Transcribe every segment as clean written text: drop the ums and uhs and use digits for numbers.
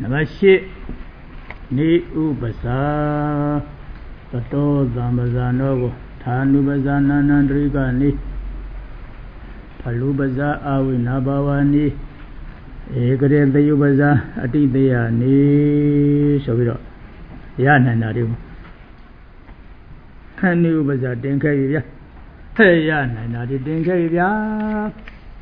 Namashi Ni Upasa Tato Zambazanogo Tanubaza Nanandriga Ni Palubaza Awinabawani Ekare Dayubaza Atidaya Ni Shaviro Yananari Hanubaza Dinkaya Hey Yananari Dinkaya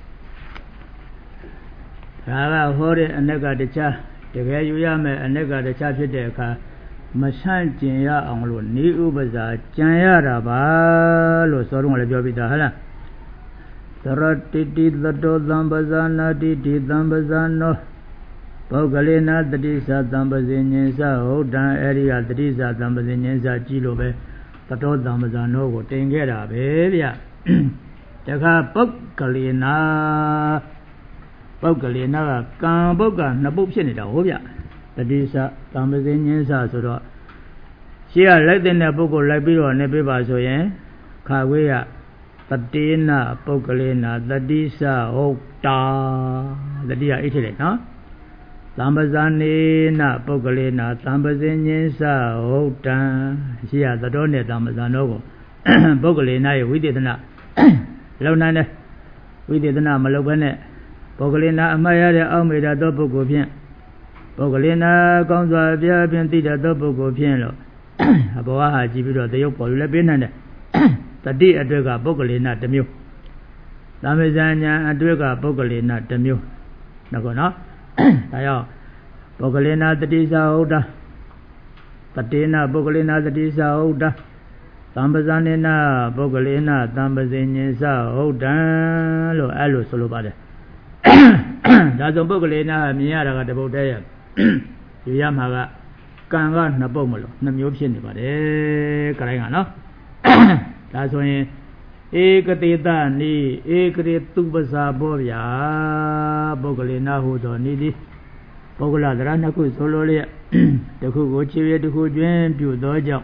Rava Hore Anega de Cha The Gayame Anega de Cha Pideka Masan Jinya Anglo Ni Ubaza Janya Raba Lo Sorum Labida Hala Saratiti Lato Zambazana Titi Zambazano Pogalina Tadisa Zambazinsa Odan area Tadisa Zambazinsa Chilobe Tato Zambazano Tengera Bevia Taka Pogalina Pogalina Kamboga Nabupshin Ovia Tadisa Zambazinsa Soro She are let in a book of Labiro Nebiba Soyen Kawea Tatina Pogalina Tadisa Okta the dia Italy, no? Zambazani na Pogalina Zambazinsa Okta She are the donor Zambazanogo Pogalina we did not Lonane we did not Malogane Pogalina Amaya Almeida Dobogopian Pogalina Gonza Biabintida Dobogopiano Aboa Jibiro the Yopo Lebinane Tadi Adrega Pogalina the Mew Lamazania Adrega Pogalina the Mew Nagona Tayo Pogalina the Disa Oda Tatina Pogalina the Disa Oda Tambazanina Pogalina Tambazinsa Oda Lo Alu Solubade That's a Pogalina Miara the Bodea Yamaga Kanga Nabomolo Namupshin Karangano That's when Ekatita ni Ekri Tubasa Bovia Pogalina Hudo Nidi Pogola Ranaku Sololia the Kugochi the Kujuan Pudoja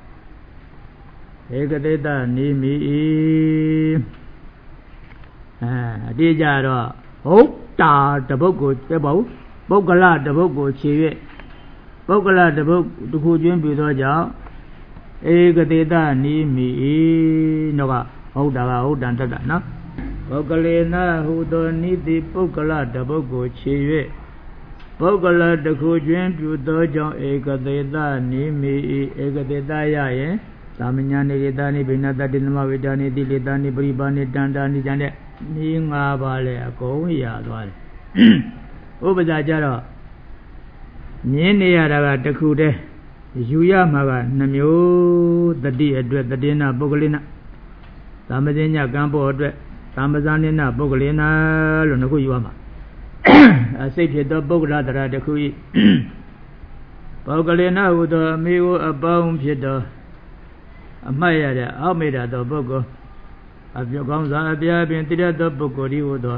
Ekatita ni me Dijaro Okta the Bogo Tebo Bogala the Bogo Chive Bogala the Bog the Kujuan Pudoja Ekatita ni me Nova Oda Odanta no Pogalina Hudo Nidi Pogala the Bogo Chive Pogala the Kujuan Pudoja Ekatita ni me Ekatita Yaye Samanyani Dani Binata Dinama Vidani Dilidani Bribani Dandani Jane Ninga Vale Akoya Vale Ubajaro Ninia Takude Yuya Maga Namio the D address the Dina Pogalina Samazina Gambo address Samazanina Pogalina Lunaku Yuama I say the Bogla the Kui Pogalina with a meal about Piedo Amaya Almeida the Bogo of your guns are been the Bogo Diudo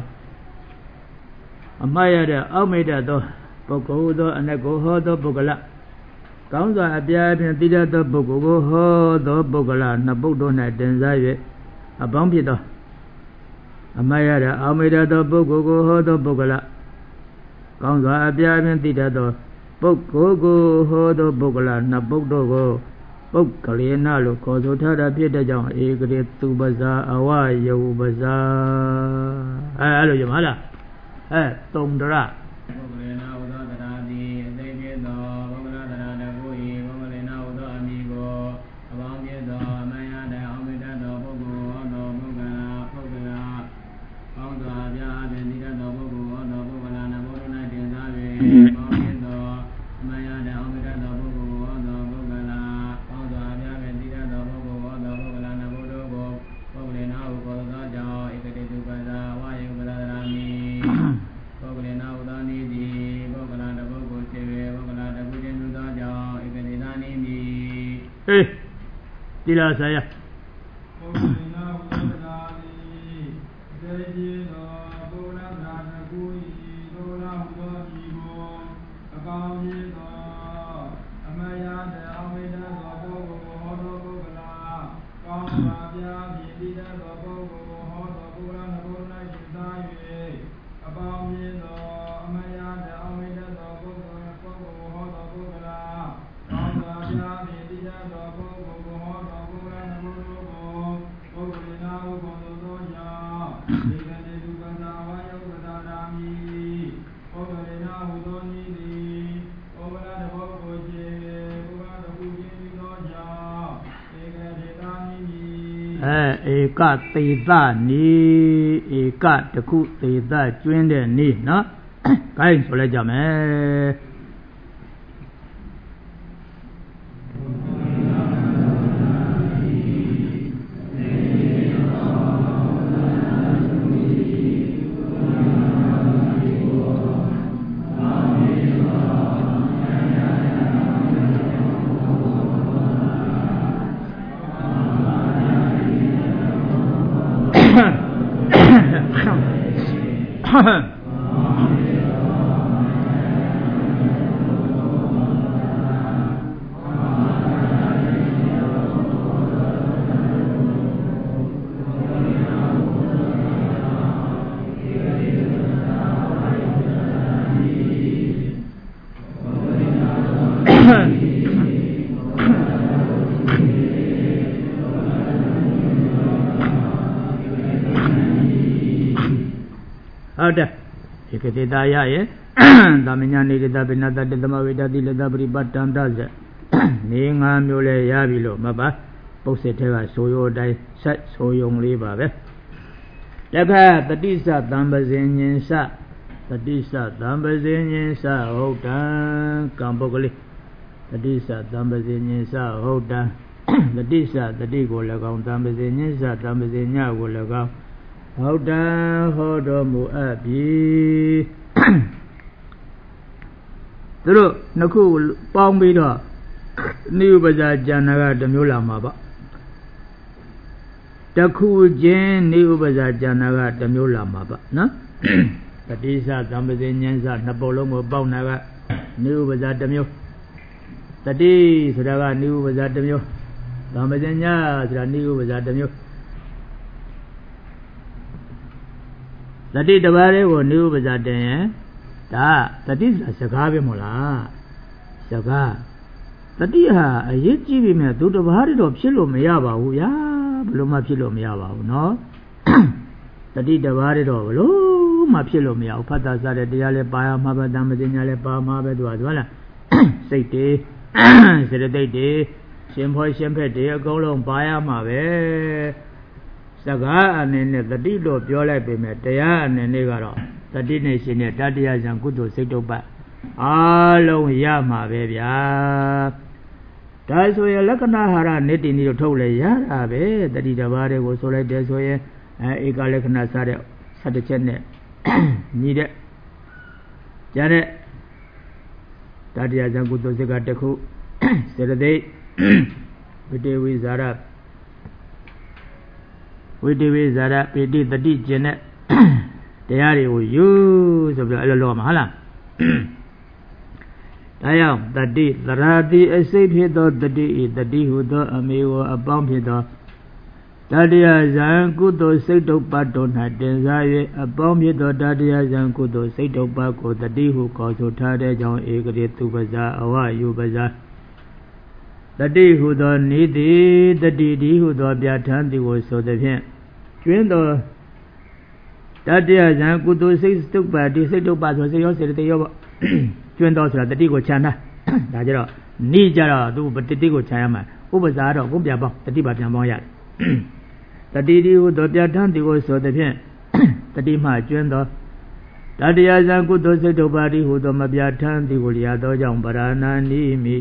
Amaya Almeida the Bogo and I go hold the Bogala Guns are been the Bogo hold the Bogala Nabodona Denzaye a Bombido Amaya Almeida the Bogo hold the Bogala Guns are been the Bogo hold the Bogala Nabodogo Pogalina Loco Tada Pieter John Egret to Baza Away Baza Hello Yamala Tomdra Dila saya ဧကသေသနီဧကတခုသေသကျွင်းတဲ့နေ့နော် ကိုင်းဆိုလိုက်ကြမယ်ဟုတ်တယ်ဧကတိတာယရဲ့သမညာနေတပိဏတတသမဝေဒတိလတပရိပတ်တန္တဇနေငါမျိုးလဲရပြီလို့မပါပုတ်စစ်ထဲကဆိုရိုးတိုင်းဆက်ဆိုယုံလေးပါပဲတခါတတိစသံပဇင်ညင်စတတိစသံပဇင်ညင်စဟုတ်တံကံပုဂ္ဂလိတတိစသံပဇင်ညင်စဟုတ်တံတတိစတတိကို၎င်းသံပဇင်ညင်စသံပဇင်ညကို၎င်းဟုတ်တံဟောတော်မူအပ်ပြီသူတို့နှစ်ခုပေါင်းပြီးတော့နိဥပဇာကျန်တာကတစ်မျိုးလာမှာပါတစ်ခုချင်းနိဥပဇာကျန်တာကတစ်မျိုးလာမှာပါနော်တတိစသံပဇင်ဉ္စနှစ်ပုတ်လုံးကိုပေါင်းတာကနိဥပဇာတစ်မျိုးတတိဆိုတာကနိဥပဇာတစ်မျိုးသံပဇင်ဉ္ဆိုတာနိဥပဇာတစ်မျိုးတတိတပါးလေးကိုနိဥပဇာတင်ရင်ဒါတတိစကားပဲမို့လားစကားတတိဟာအရေးကြီးပြီမဲ့သူတပါးတော့ဖြစ်လို့မရပါဘူးဗျာဘယ်လိုမှဖြစ်လို့မရပါဘူးเนาะတတိတပါးတော့ဘယ်လိုမှဖြစ်လို့မရဘူးဖတ်တာစားတဲ့တရားလဲပါရမှာပဲတမ္ပညာလဲပါမှာပဲသူကဟုတ်လားစိတ်တွေစေတသိက်တွေရှင်ဖောရှင်ဖက်တွေအကုန်လုံးပါရမှာပဲစကားအနေနဲ့တတိလို့ပြောလိုက်ပေမဲ့တရားအနေနဲ့ကတော့တတိနဲ့ရှင်တဲ့တတရားဇံကုသိုလ်စိတ်တုပ္ပအားလုံးရမှာပဲဗျာဒါဆိုရင်လက္ခဏာဟာရနေတိနေလို့ထုတ်လေရတာပဲတတိတပါးတွေကိုဆိုလိုက်တယ်ဆိုရင်ဧကလက္ခဏာစတဲ့17ချက်နဲ့ညီတဲ့ကြားတဲ့တတရားဇံကုသိုလ်စိတ်ကတစ်ခုစေတသိက်ဝိတေဝိဇာရဝိတေဝိဇာရပိတိတတိကျင်တဲ့တရားတွေကိုယူဆိုပြီးအဲ့လိုလုပ်မှာဟုတ်လားဒါကြောင့်တတိသရတိအစိတ်ဖြစ်သောတတိဤတတိဟုသောအမေကိုအပေါင်းဖြစ်သောတတရားဇံကုသိုလ်စိတ်တုပ္ပတော်၌တင်စား၍အပေါင်းဖြစ်သောတတရားဇံကုသိုလ်စိတ်တုပ္ပကိုတတိဟုခေါ်ဆိုထားတဲ့ကြောင့်ဧကရေသူပဇာအဝယုပဇာတတိဟုသောနိတိတတိတိဟုသောပြဋ္ဌာန်းသည်ကိုဆိုသည်ဖြင့်ကျွင်းသောတတရားဇံကုသိုလ်စိတ်တုပ္ပဒီစိတ်တုပ္ပဆိုစိတ်ရောစေတသိက်ရောပေါ့ကျွင်းတော်ဆိုတာတတိကိုခြံတာဒါကြတော့နိကြတော့သူတတိကိုခြံရမှာဥပဇာတော့ဘုံပြပေါင်းတတိပါပြန်ပေါင်းရတယ်တတိတိဟုသောပြဋ္ဌာန်းသည်ကိုဆိုသည်ဖြင့်တတိမှကျွင်းသောတတရားဇံကုသိုလ်စိတ်တုပ္ပဒီဟုသောမပြဋ္ဌာန်းသည်ကိုလျာသောကြောင့်ပရဏာနိမိ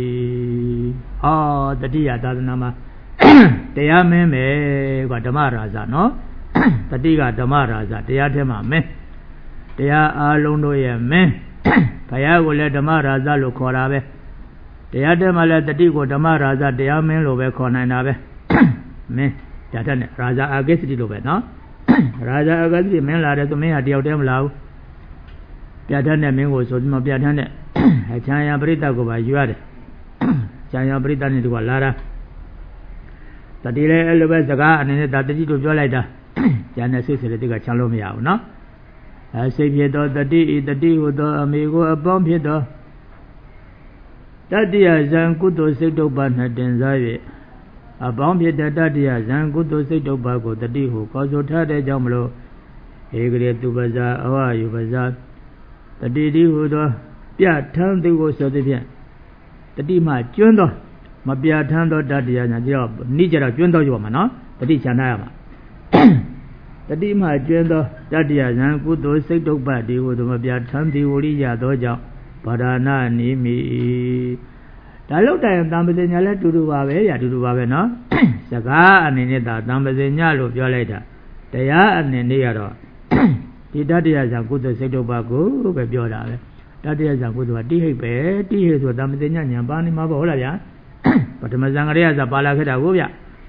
တတိယသာသနာမှာတရားမင်းပဲကွာဓမ္မရာဇနော်တတိကဓမ္မရာဇတရားထဲမှာမင်းတရားအားလုံးတို့ရဲ့မင်းဘုရားကိုလည်းဓမ္မရာဇလို့ခေါ်တာပဲတရားထဲမှာလည်းတတိကိုဓမ္မရာဇတရားမင်းလို့ပဲခေါ်နိုင်တာပဲမင်းဒါတဲ့နဲ့ရာဇအာဂိသတိလို့ပဲနော်ရာဇအာဂိသတိမင်းလာတယ်သူမင်းဟာတယောက်တည်းမလာဘူးပြဋ္ဌာန်းတဲ့မင်းကိုဆိုပြီးမှပြဋ္ဌာန်းတဲ့ချမ်းယာပရိသတ်ကိုပါယူရတယ်ချမ်းယာပရိသတ်နဲ့သူကလာတာတတိလည်းအဲ့လိုပဲစကားအနေနဲ့ဒါတတိတို့ပြောလိုက်တာဉာဏ်နဲ့စိတ်စေတသိက်ကချမ်းလို့မရဘူးနော်စိတ်ဖြစ်သောတတိဤတတိဟုသောအမေကိုအပေါင်းဖြစ်သောတတိယဇံကုသိုလ်စိတ်တုပ္ပ၌တင်စား၍အပေါင်းဖြစ်တဲ့တတိယဇံကုသိုလ်စိတ်တုပ္ပကိုတတိဟုခေါ်ဆိုထားတဲ့ကြောင့်မလို့ဧကရေသူပဇာအဝယုပဇာတတိတိဟုသောပြဋ္ဌာန်းသူကိုဆိုသည်ဖြင့်တတိမှကျွန်းသောမပြဋ္ဌာန်းသောတတိယဇံကြောင့်နိကြတော့ကျွန်းသောရောမှာနော်တတိချန္နာရမှာတတိမှကျွန်းသောတတ္တိယဇံကုသိုလ်စိတ်တုပ္ပတိဟုသမပြထံတိဝရိယသောကြောင့်ဗဒနာနိမိဒါလောက်တိုင်တံပဇညာလဲတူတူပါပဲရတူတူပါပဲနော်စကားအနေနဲ့ဒါတံပဇညာလို့ပြောလိုက်တာတရားအနေနဲ့ရတော့ဒီတတ္တိယဇံကုသိုလ်စိတ်တုပ္ပကိုပဲပြောတာပဲတတ္တိယဇံကုသိုလ်ကတိဟိတ်ပဲတိဟိတ်ဆိုတံပဇညာညာပါနေမှာပေါ့ဟုတ်လားဗျာပထမဇံကရေဇာပါလာခဲ့တာကိုဗျ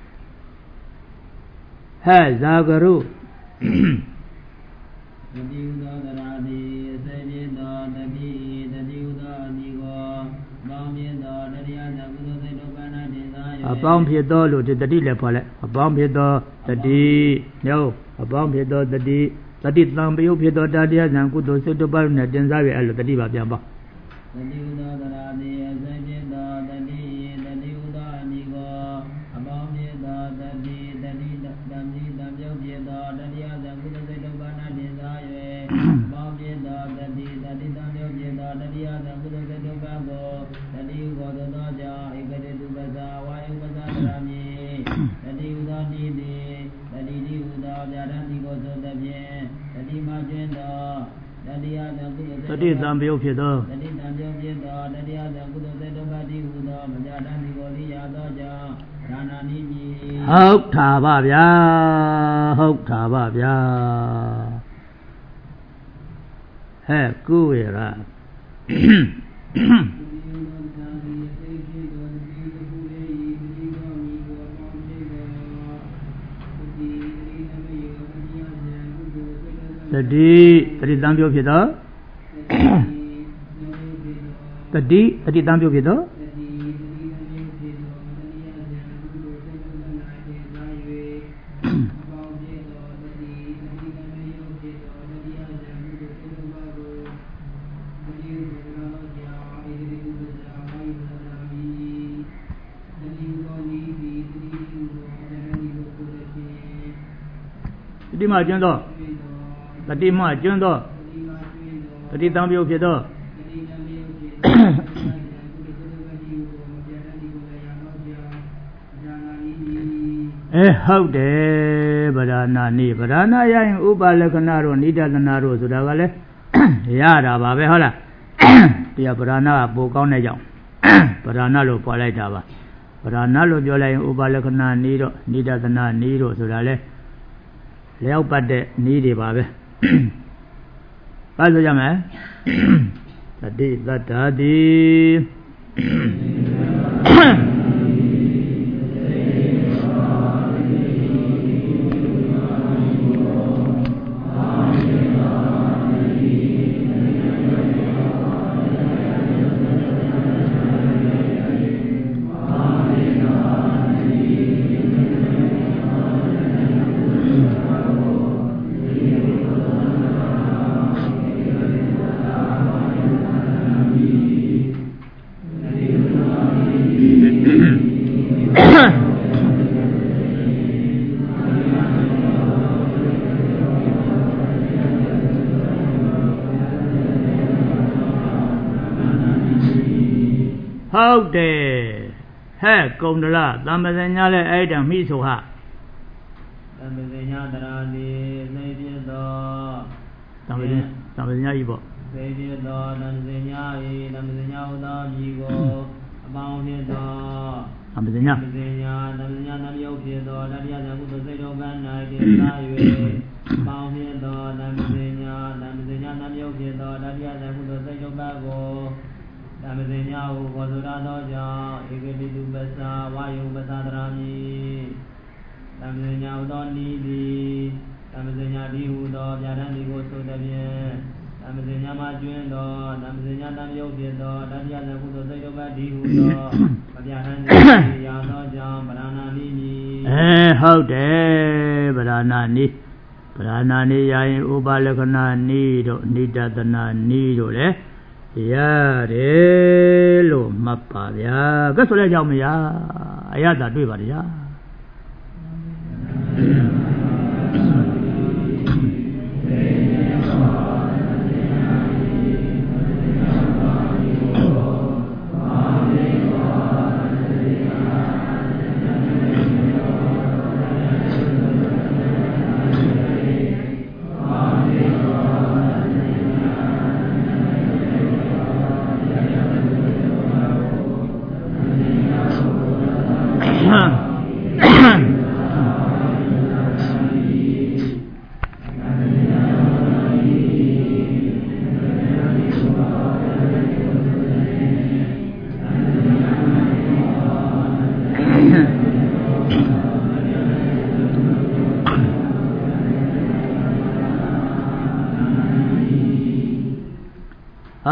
ဟဲ့ဇာကရုတတိဥသောတရာတိစေပြေသောတတိတတိဥသောအနိကောပေါင်းဖြစ်သောတတိယဇကုသိုလ်စိတ်တုပ္ပနာတင်သာ၍အပေါင်းဖြစ်သောလို့ဒီတတိလည်းခေါ်လိုက်အပေါင်းဖြစ်သောတတိညောအပေါင်းဖြစ်သောတတိတတိတံပယုဖြစ်သောတတိယဇကုသိုလ်စိတ်တုပ္ပနာတင်သာ၍အဲ့လိုတတိပါပြန်ပေါ့တတိဥသောတရာတိစေပြေသောတတိတတိဥသောအနိကောအပေါင်းဖြစ်သောတတိတတိတံတိတံပယုဖြစ်သောတတိယဇကုသိုလ်စိတ်တုပ္ပနာတင်သာ၍ပေါင်းဖြစ်သောတတိတတိတံပယုဖြစ်သောတတိယဇကုသိုလ်စိတ်တုပ္ပကိုတတိဥသောသောကြောင့်ဧကတိတုပ္ပဇာဝါယုပ္ပဇာတရာမိတတိဥသောတိတိတတိတိဥသောဗျာဒတိကိုဆိုသဖြင့်တတိမကျွင်းသောတတိယဇကုသိုလ်တတိတံပယုဖြစ်သောတတိတံပယုဖြစ်သောတတိယဇကုသိုလ်စိတ်တုပ္ပတိဟူသောမကြတံဒီကိုလိရသောကြောင့်ဒါနာနိမိဟုတ်တာပါဗျာဟုတ်တာပါဗျာဟဲ့ကုဝေရတတိတံပြောဖြစ်သောတတိတံပြောဖြစ်သောတတိမှကျွန်းသောတတိမှကျွန်းသောတတိတံပြုတ်ဖြစ်သောဟုတ်တယ်ဗဒနာနိဗဒနာရရင်ဥပါလက္ခဏာတို့နိဒသနာတို့ဆိုတာကလည်းရတာပါပဲဟုတ်လားတရားဗဒနာကပိုကောင်းတဲ့ကြောင့်ဗဒနာလို့ပေါ်လိုက်တာပါဗဒနာလို့ပြောလိုက်ရင်ဥပါလက္ခဏာနိတို့နိဒသနာနိတို့ဆိုတာလဲလျောက်ပတ်တဲ့နိတွေပါပဲဘာဆိုကြမလဲတတိသတ္တာတိဟုတ်တယ်ဟဲ့ကုံတလသံပဇညာလဲအဲ့တံမိဆိုဟာသံပဇညာတရာတိသိပြသောသံပဇညာဤပေါ့သိပြသောသံပဇညာဤသံပဇညာဥသောမြည်ကိုအပေါင်းဖြစ်သောသံပဇညာသံပဇညာနမြုပ်ဖြစ်သောတတိယဇကုသိုလ်စိတ်တော်က၌တင်သာ၍အပေါင်းဖြစ်သောသံပဇညာနမြုပ်ဖြစ်သောတတိယဇကုသိုလ်စိတ်တော်ကိုဓမ္မစင်ညာဟုခေါ်ဆိုရသောကြောင့်ဧကတိတုပ္ပဇာဝါယုပ္ပဇာတရာမိဓမ္မစင်ညာဟူသောနိတိဓမ္မစင်ညာဒီဟူသောဗျာဒံဒီကိုဆိုသည်ဖြင့်ဓမ္မစင်ညာမှာကျွင်းသောဓမ္မစင်ညာတံမြုပ်ဖြစ်သောတတိယဇကုသိုလ်စိတ်တုပ္ပဒီဟူသောမဗျာဒံဒီရာသောကြောင့်ဗရဏာနိမိဟုတ်တယ်ဗရဏာနိဗရဏာနိရရင်ဥပလက္ခဏာနိတို့နိဒသနာနိတို့လေရတယ်လို့မှတ်ပါဗျာကဲဆိုလဲကြောင်းမရအရသာတွေ့ပါဗျာ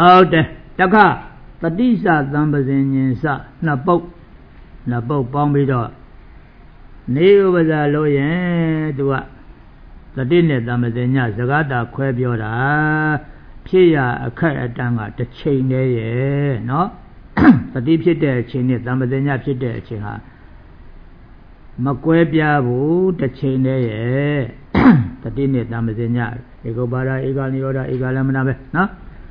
ဟုတ်တယ်တခါတတိစသံပဇင်ညင်စနှစ်ပုတ်ပေါင်းပြီးတော့နေဥပဇာလို့ရင်သူကတတိနဲ့သံပဇင်ညစကားတာခွဲပြောတာဖြစ်ရအခက်အတန်းကတစ်ချိန်တည်းရဲ့နော်တတိဖြစ်တဲ့အချိန်နဲ့သံပဇင်ညဖြစ်တဲ့အချိန်ဟာမကွဲပြားဘူးတစ်ချိန်တည်းရဲ့တတိနဲ့သံပဇင်ညဧကုပ္ပါဒဧကနိရောဓဧကလမနာပဲနော်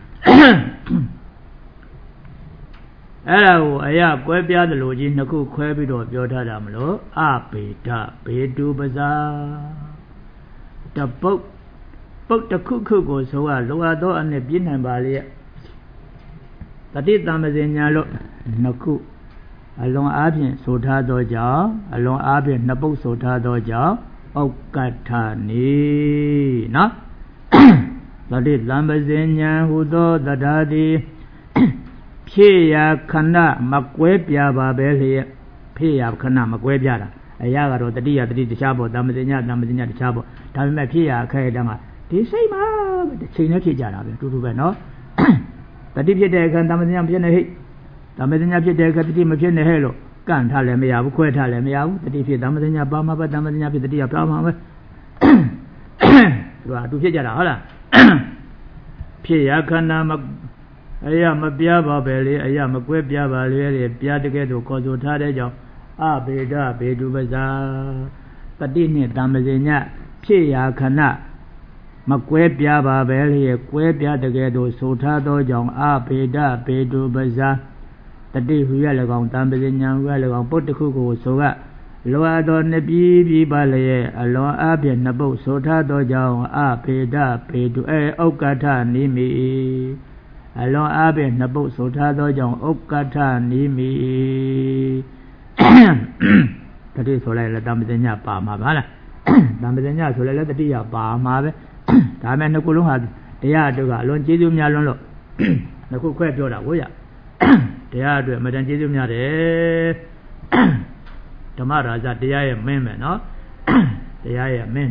အဲ့ဒါကိုအရာကွဲပြားတယ်လို့ကြီးနှစ်ခုခွဲပြီးတော့ပြောထားတာမလို့အပေဒဘေတုပဇာတပုတ်တစ်ခုကိုဆိုကလောအပ်သောအနဲ့ပြည့်နိုင်ပါလေတတိတံပဇင်ညာလို့နှစ်ခုအလွန်အားဖြင့်ဆိုထားသောကြောင့်အလွန်အားဖြင့်နှစ်ပုတ်ဆိုထားသောကြောင့်ဩကဋ္ဌနေနော်တတိတံပဇင်ညာဟူသောတရားသည်ဖြစ်ရာခဏမကွဲပြားပါပဲလျက်ဖြစ်ရာခဏမကွဲပြားတာအရာကတော့တတိယတတိတခြားပေါ့တမ္ပဇညတခြားပေါ့ဒါပေမဲ့ဖြစ်ရာအခက်အတန်းကဒီစိတ်မှာတစ်ချိန်နဲ့ဖြစ်ကြတာပဲတူတူပဲနော်တတိဖြစ်တဲ့အခါတမ္ပဇညဖြစ်နေဟိတမ္ပဇညဖြစ်တဲ့အခါတတိမဖြစ်နေဟဲ့လို့ကန့်ထားလည်းမရဘူးခွဲထားလည်းမရဘူးတတိဖြစ်တမ္ပဇညပါမှာပဲတမ္ပဇညဖြစ်တတိယပါမှာပဲသူကအတူဖြစ်ကြတာဟုတ်လားဖြစ်ရာခဏအရာမပြပါပဲလေအရာမကွဲပြပါလေပြတကယ်တော့ခေါ်ဆိုထားတဲ့ကြောင့်အဘေဒဘေတုပဇာတတိနှင့်တမ္ပဇညဖြစ်ရာခဏမကွဲပြပါပဲလေကွဲပြတကယ်တော့ဆိုထားသောကြောင့်အဘေဒဘေတုပဇာတတိဟူရ၎င်းတမ္ပဇညဟူရ၎င်းပုတ်တစ်ခုကိုဆိုကလောအပ်သောနှစ်ပြည်ပါလျက်အလွန်အားဖြင့်နှစ်ပုတ်ဆိုထားသောကြောင့်အဘေဒဘေတုဥက္ကဋ္ဌနိမိအလွန်အားဖြင့်နှစ်ပုတ်ဆိုထားသောကြောင့်ဥက္ကဋ္ဌနိမိတတိဆိုလိုက်လည်းတမ္ပဇညပါမှာပါလားတမ္ပဇညဆိုလိုက်လည်းတတိယပါမှာပဲဒါမဲ့နှစ်ခုလုံးဟာတရားအတွက်ကအလွန်ကျေးဇူးများလွန်းလို့နှစ်ခုခွဲပြောတာကိုရတရားအတွက်အမှန်တန်ကျေးဇူးများတယ်ဓမ္မရာဇတရားရဲ့မင်းပဲနော်တရားရဲ့မင်း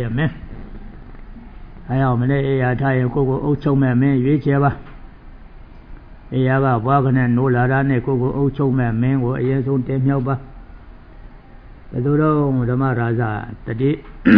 အဲအောင်မလေးအေးရထားရင်ကိုယ်အုပ်ချုပ်မဲ့မင်းရွေးချယ်ပါအေးရကဘွားကနဲ့နိုးလာတာနဲ့ကိုယ်အုပ်ချုပ်မဲ့မင်းကိုအရင်ဆုံးတင်မြောက်ပါဘယ်လိုတော့ဓမ္မရာဇတတိ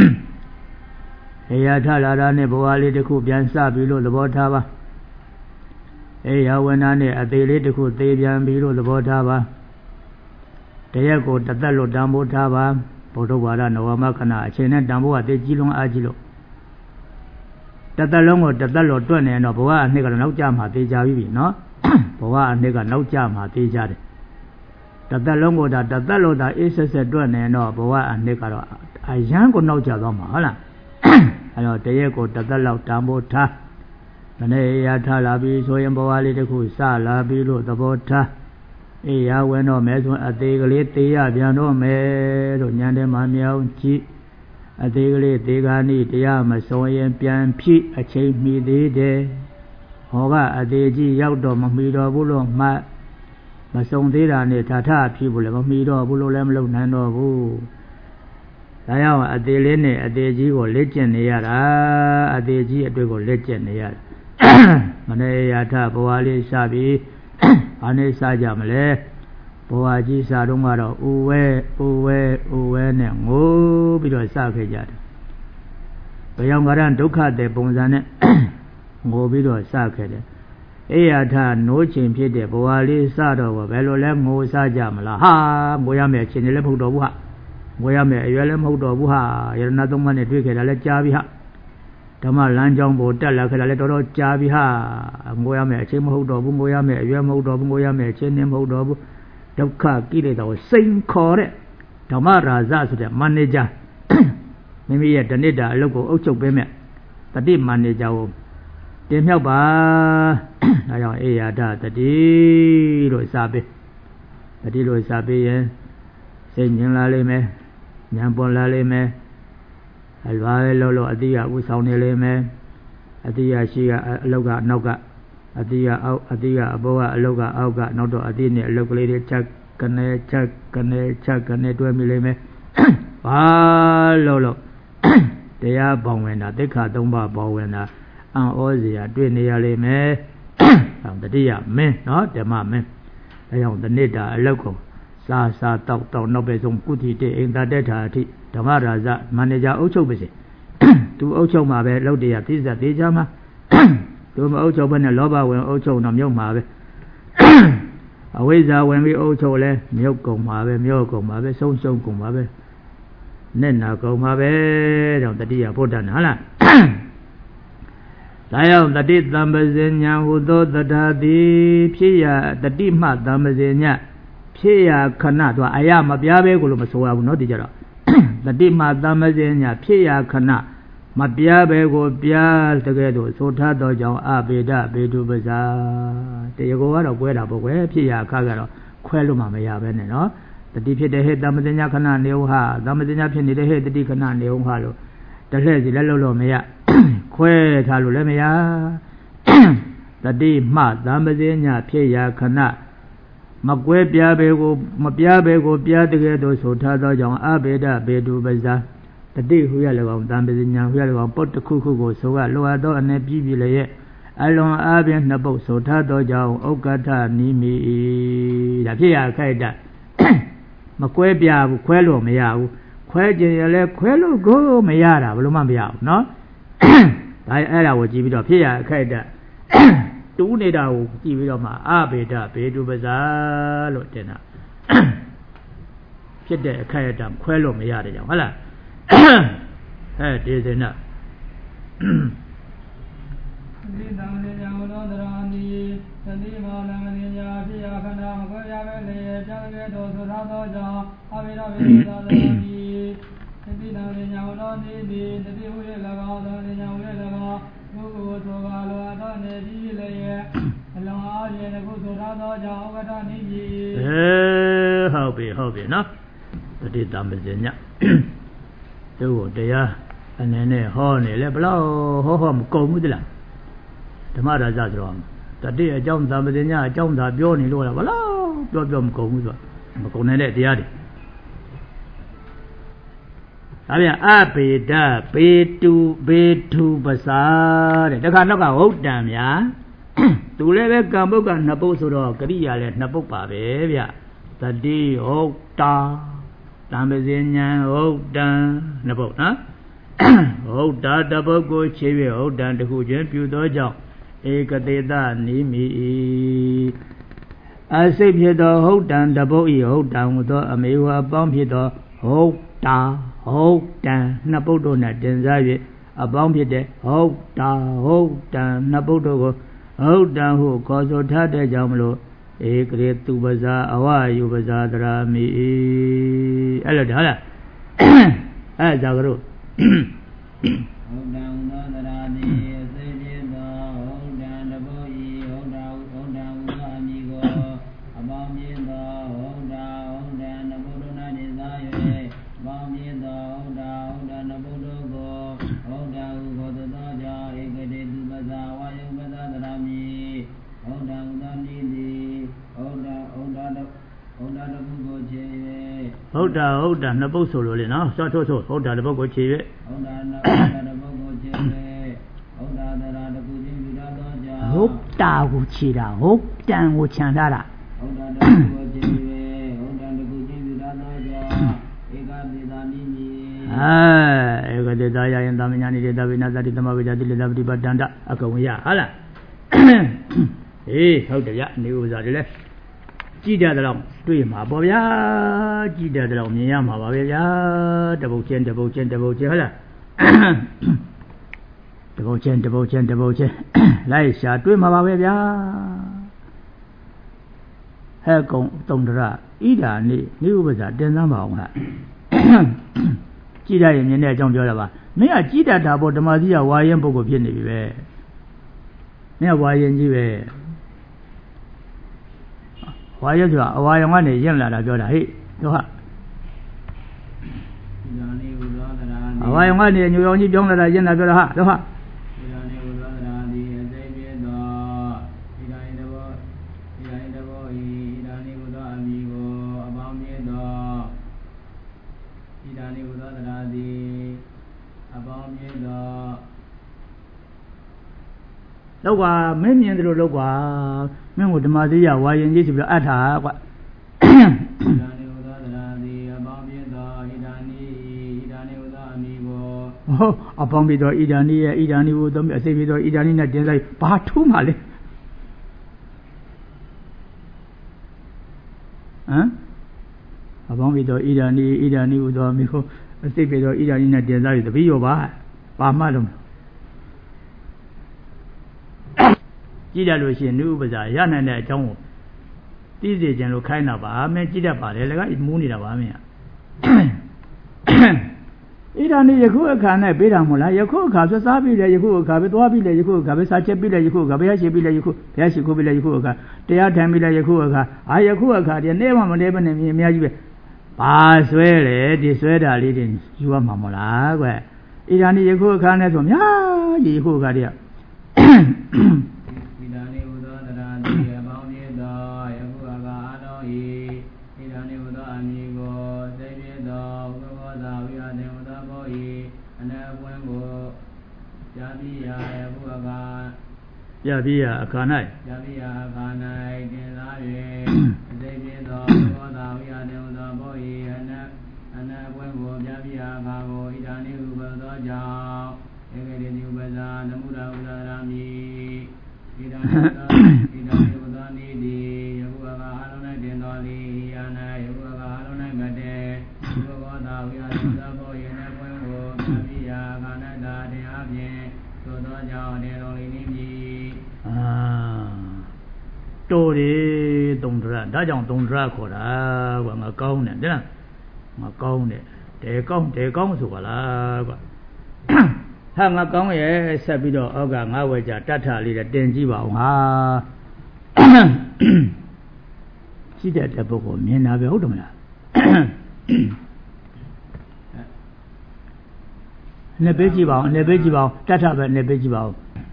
အေးရထလာတာနဲ့ဘဝလေးတစ်ခုပြန်စပြီလို့သဘောထားပါအေးရဝနာနဲ့အသေးလေးတစ်ခုသေးပြန်ပြီလို့သဘောထားပါတရက်ကိုတသက်လို့တန်ဖိုးထားပါဘုဒ္ဓဝါဒနဝမခဏအချိန်နဲ့တန်ဖိုးကသိကြီးလုံးအားကြီးလို့တသက်လုံးကိုတသက်လို့တွက်နေတော့ဘဝအနှစ်ကတော့နောက်ကျမှသိကြပြီနော်ဘဝအနှစ်ကနောက်ကျမှသိကြတယ်တသက်လုံးကိုတသက်လို့အေးဆက်တွက်နေတော့ဘဝအနှစ်ကတော့အရန်ကိုနောက်ကျသွားမှာဟုတ်လားအဲတော့တရက်ကိုတသက်လောက်တန်ဖိုးထားမနေ့ရထားလာပြီဆိုရင်ဘဝလေးတစ်ခုစလာပြီလို့သဘောထားအေးရဝင်တော့မဲဆိုအသေးကလေးသေးရပြန်တော့မယ်လို့ညံတယ်မှမြောင်းကြည့်အသေးကလေးသေးကားနည်းတရားမစုံရင်ပြန်ဖြစ်အချိန်မီသေးတယ်ဟောကအသေးကြီးရောက်တော့မမီတော့ဘူးလို့မှမစုံသေးတာနဲ့ထာထဖြစ်ဘူးလေမမီတော့ဘူးလို့လည်းမလုပ်နိုင်တော့ဘူးဒါကြောင့်အသေးလေးနဲ့အသေးကြီးကိုလက်ကျင့်နေရတာအသေးကြီးအတွေ့ကိုလက်ကျင့်နေရတယ်မနေ့ရထဘဝလေးစပြီးဘာနဲ့စကြမလဲဘဝကြီးစတော့ကတော့ဥဝဲနဲ့ငိုးပြီးတော့စခဲ့ကြတယ်ဘယောင်ကရဒုက္ခတဲ့ပုံစံနဲ့ငိုပြီးတော့စခဲ့တယ်အေရထနိုးချိန်ဖြစ်တဲ့ဘဝလေးစတော့ဘယ်လိုလဲငိုစကြမလားဟာငိုရမယ်အချိန်လည်းမဟုတ်တော့ဘူးဟာငိုရမယ်အရွယ်လည်းမဟုတ်တော့ဘူးဟာယရဏသုံးပါးနဲ့တွေ့ခဲ့တာလည်းကြားပြီဟာဓမ္မလမ်းကြောင်းပေါ်တက်လာခဲ့တာလည်းတော်တော်ကြာပြီဟာငိုရမယ်အချိန်မဟုတ်တော့ဘူးငိုရမယ်အရွယ်မဟုတ်တော့ဘူးငိုရမယ်အချိန်နဲ့မဟုတ်တော့ဘူးဒုက္ခကိလေသာကိုစိန်ခေါ်တဲ့ဓမ္မရာဇဆိုတဲ့မန်နေဂျာမိမိရဲ့တဏိတာအလုပ်ကိုအုပ်ချုပ်ပေးမဲ့တတိမန်နေဂျာကိုတင်မြောက်ပါဒါကြောင့်အေယာဒတတိလို့စပေးတတိလို့စပေးရင်စိတ်ညင်လာလိမ့်မယ်ဉာဏ်ပေါ်လာလိမ့်မယ်အလွားလို့အတိယဥဆောင်နေလိမ့်မယ်အတိယရှိကအလောက်ကနောက်ကအတိယအောက်အတိယအဘောကအလောက်ကအောက်ကနောက်တော့အတိနဲ့အလောက်ကလေးတွေချက်ကနေတွဲမိလိမ့်မယ်ဘာလို့တရားပေါဝင်တာသိက္ခာ၃ပါးပေါဝင်တာအံ့ဩစရာတွေ့နေရလိမ့်မယ်တတိယမင်းနော်ဓမ္မမင်းဒါကြောင့်ဒီနေ့တာအလောက်ကိုစားတောက်နောက်ပဲဆုံးကုတိတေအိမ်သာတက်တာအထိဓမ္မရာဇမန်နေဂျာအုပ်ချုပ်ပါစေသူအုပ်ချုပ်မှာပဲလောက်တရားပြည့်စက်သေးချာမှာသူမအုပ်ချုပ်ဘဲနဲ့လောဘဝင်အုပ်ချုပ်တော့မြုပ်မှာပဲအဝိဇ္ဇာဝင်ပြီးအုပ်ချုပ်လဲမြုပ်ကုန်မှာပဲမြုပ်ကုန်မှာပဲဆုံးရှုံးကုန်မှာပဲနဲ့နာကုန်မှာပဲတော့တတိယဘုဒ္ဓနာဟုတ်လားဒါကြောင့်တတိတံပဇဉ္ညာဟူသောတထာတိဖြစ်ရတတိမှတံပဇဉ္ညာဖြစ်ရခဏတော့အယမပြားပဲကိုလို့မဆိုရဘူးเนาะဒီကြတော့တတိမှတံပဇဉ္ညာဖြစ်ရခဏမပြားပဲကိုပြားတကယ်တော့ဆိုထားတော့ကြောင့်အဘေဒဘေတုပဇာတရားကိုကတော့ကွဲတာပေါ့ကွယ်ဖြစ်ရခကတော့ခွဲလို့မှမရပဲနဲ့เนาะတတိဖြစ်တဲ့ဟဲ့တံပဇဉ္ညာခဏနေဦးဟာတံပဇဉ္ညာဖြစ်နေတဲ့ဟဲ့တတိခဏနေဦးဟာလို့တလှည့်စီလည်းလို့မရခွဲထားလို့လည်းမရတတိမှသံပဇဉ္ညာဖြစ်ရာခဏမကွဲပြားပဲကိုမပြားပဲကိုပြားတကယ်တော့ဆိုထားသောကြောင့်အဘေဒဘေတုပဇာတတိဟူရ၎င်းသံပဇဉ္ညာဟူရ၎င်းပုတ်တစ်ခုခုကိုဆိုကလိုအပ်သောအနေပြီးပြီလည်းရဲ့အလွန်အားဖြင့်နှစ်ပုတ်ဆိုထားသောကြောင့်ဥက္ကဋ္ဌနိမိဒါဖြစ်ရခိုက်တာမကွဲပြားဘူးခွဲလို့မရဘူးခွဲခြင်းရလဲခွဲလို့ကိုမရတာဘယ်လိုမှမရဘူးเนาะဒါအဲ့ဒါကိုကြည့်ပြီးတော့ဖြစ်ရအခိုက်အတန့်တူးနေတာကိုကြည့်ပြီးတော့မှအဘေဒဘေတုပဇာလို့တင်တာဖြစ်တဲ့အခိုက်အတန့်ခွဲလို့မရတဲ့ကြောင့်ဟုတ်လားအဲဒီစင်နာဒီတံလေညာဝနောတရာနိသတိမောလံမဉ္ညာဖြစ်ရခဏမကွဲရပဲလေပြားတဲ့တော်ဆိုထားသောကြောင့်အဘေဒဘေတုပဇာတရာနိသတိတံလေညာဝနောနိတိတတိဟုရ၎င်းတံလေညာဝရ၎င်းဘုဂဝသောကာလောအတောနေပြီးလေရဲ့အလောအားဖြင့်ခုဆိုထားသောကြောင့်ဥက္ကဋ္ဌနိပြီဟုတ်ပြီနော်တတိတံပဇဉ္ညာသူ့ကိုတရားအနေနဲ့ဟောနေလဲဘလောက်ဟောမကုန်ဘူးသလားဓမ္မရာဇဆိုတော့တတိအကြောင်းတံပဇဉ္ညာအကြောင်းသာပြောနေလို့လားဘလောက်ပြောမကုန်ဘူးဆိုမကုန်နိုင်တဲ့တရားတွေဒါပြန်အဘေဒဘေတုပစာတဲ့တခါနောက်ကဟုတ်တံဗျာသူလည်းပဲကံပုတ်ကနှစ်ပုတ်ဆိုတော့ကရိယာလည်းနှစ်ပုတ်ပါပဲဗျတတိဟုတ်တာတံပဇဉ္ညာဟုတ်တံနှစ်ပုတ်နော်ဟုတ်တာတပုတ်ကိုခြေရဟုတ်တံတခုချင်းပြုသောကြောင့်ဧကတေတနိမိအစိတ်ဖြစ်သောဟုတ်တံတပုတ်ဤဟုတ်တံဟူသောအမေဝအပေါင်းဖြစ်သောဟုတ်တာဟုတ်တံနှစ်ပုဒ်တို့နဲ့တင်စား၍အပေါင်းဖြစ်တဲ့ဟုတ်တာဟုတ်တံနှစ်ပုဒ်တို့ကိုဟုတ်တံဟုခေါ်ဆိုထားတဲ့ကြောင့်မလို့ဧကရေတုပဇာအဝယုပဇာတရာမိအဲ့လိုဟုတ်လားအဲ့ဒါကြလို့ဟုတ်တံသောတရာတိအစိတ်ဖြစ်သောဟုတ်တံတပုတ်ဤဟုတ်တာဟုသောအမည်ကိုအပေါင်းဖြစ်သောဟုတ်တာဟုတ်တံနှစ်ပုဒ်တို့နဲ့တင်စား၍ပေါင်းပြသောဟုတ်တာနဗုဒ္ဓကိုဟုတ်တာဟုခေါ်သောကြောင့်ဧကတေတုပဇာဝါယုပဇာတရာမိဟုတ်တာဟုသောနိတိဟုတ်တာတပုတ်ကိုခြေ၍ဟုတ်တာနှစ်ပုတ်ဆိုလို့လေနော်စောဟုတ်တာတပုတ်ကိုခြေ၍ဟုတ်တာတပုတ်ကိုခြေ၍ဟုတ်တာတရာတခုချင်းပြုသောကြောင့်ဟုတ်တာကိုခြေတာဟုတ်တံကိုခြံထားတာဟုတ်တာတပုတ်ကိုခြေ၍ဟုတ်တာတခုချင်းပြုသောကြောင့်ဧကတေတာနိမိဧကတေတာယယံသမညာနိတေတဝိနာသတိသမဝိဇာတိလေသပတိပတ္တန္တအကဝိယဟုတ်လားဟုတ်တယ်ဗျနေဥပဇာတွေလဲကြည့်တဲ့တော့တွေ့မှာပေါ့ဗျာကြည့်တဲ့တော့မြင်ရမှာပါပဲဗျာတပုတ်ချင်းဟုတ်လားတပုတ်ချင်းလိုက်ရှာတွေ့မှာပါပဲဗျာဟဲ့ကုံတုံတရဣဒာနေဥပဇာတင်စမ်းပါအောင်ဟာကြည့်ရရင်မြင်တဲ့အကြောင်းပြောတာပါမင်းကကြည့်တတ်တာပေါ့ဓမ္မစီကဝါရင်ပုဂ္ဂိုလ်ဖြစ်နေပြီပဲမင်းကဝါရင်ကြီးပဲဝါရင်ဆိုတာအဝါရောင်ကနေရင့်လာတာပြောတာဟိတို့ဟာအဝါရောင်ကနေညူရောင်ကြီးပြောင်းလာတာရင့်လာပြောတာဟာတို့ဟာလောက်ကွာမင်းမြင်တယ်လို့လောက်ကွာမင်းကိုဓမ္မစရိယဝါရင်ကြီးဆိုပြီးတော့အပ်ထားကွာဟောအပေါင်းပြီးတော့ဣဒာနိရဲ့ဣဒာနိကိုသုံးပြီးအစိပ်ပြီးတော့ဣဒာနိနဲ့တင်လိုက်ဘာထူးမှလဲဟမ်အပေါင်းပြီးတော့ဣဒာနိကိုသုံးပြီးကိုအစိပ်ပြီးတော့ဣဒာနိနဲ့တင်လိုက်တပည့်ရောပါမှလုံးကြည့်ရလို့ရှိရင်နုဥပဇာရနိုင်တဲ့အကြောင်းကိုသိစေခြင်းလို့ခိုင်းတာပါမင်းကြည့်တတ်ပါလေလည်းကမူးနေတာပါမင်းဣဒာနိယခုအခါနဲ့ပေးတာမဟုတ်လားယခုအခါဆွစားပြီးလေယခုအခါပဲသွားပြီးလေယခုအခါပဲစာချက်ပြီးလေယခုအခါဘုရားရှိပြီးလေယခုဘုရားရှိခိုးပြီးလေယခုအခါတရားထိုင်ပြီးလေယခုအခါယခုအခါတည်းနေမှမနေပါနဲ့မြင်အများကြီးပဲဘာဆွဲလေဒီဆွဲတာလေးတွေယူရမှာမဟုတ်လားကွဣဒာနိယခုအခါနဲ့ဆိုများကြီးယခုအခါတည်းပြပြီးရအခါ၌တင်သား၍အသိပြသောဘောသာဝိယတေဝသောဘောဤအနအပွင့်ကိုပြပြီးရအခါကိုဣဒာနိဥပသောကြောင့်ဧကတိဥပဇာနမုဒ္ဒဥဒ္ဒရာမိဣဒာနိဥပသောနိတိယခုအခါအလုံး၌တင်တော်လီယာ၌ယခုအခါအလုံး၌မတေဘောသာဝိယတေဝသောဘောဤအနအပွင့်ကိုပြပြီးရအခါ၌သာတင်အဖြင့်သို့သောကြောင့်တေတော်လီနိမိတော်တယ်သုံးဒရဒါကြောင့်သုံးဒရခေါ်တာကွာငါကောင်းတယ်တဲ့ငါကောင်းတယ်တဲကောင်းဆိုပါလားကွာဟာငါကောင်းရဲ့ဆက်ပြီးတော့အောက်ကငါဝဲကြတတ်ထလေးတင်ကြည့်ပါဦးဟာရှိတဲ့ပုဂ္ဂိုလ်မြင်တာပဲဟုတ်တယ်မလားနှစ်ပေးကြည့်ပါဦးနှစ်ပေးကြည့်ပါဦးတတ်ထပဲနှစ်ပေးကြည့်ပါဦး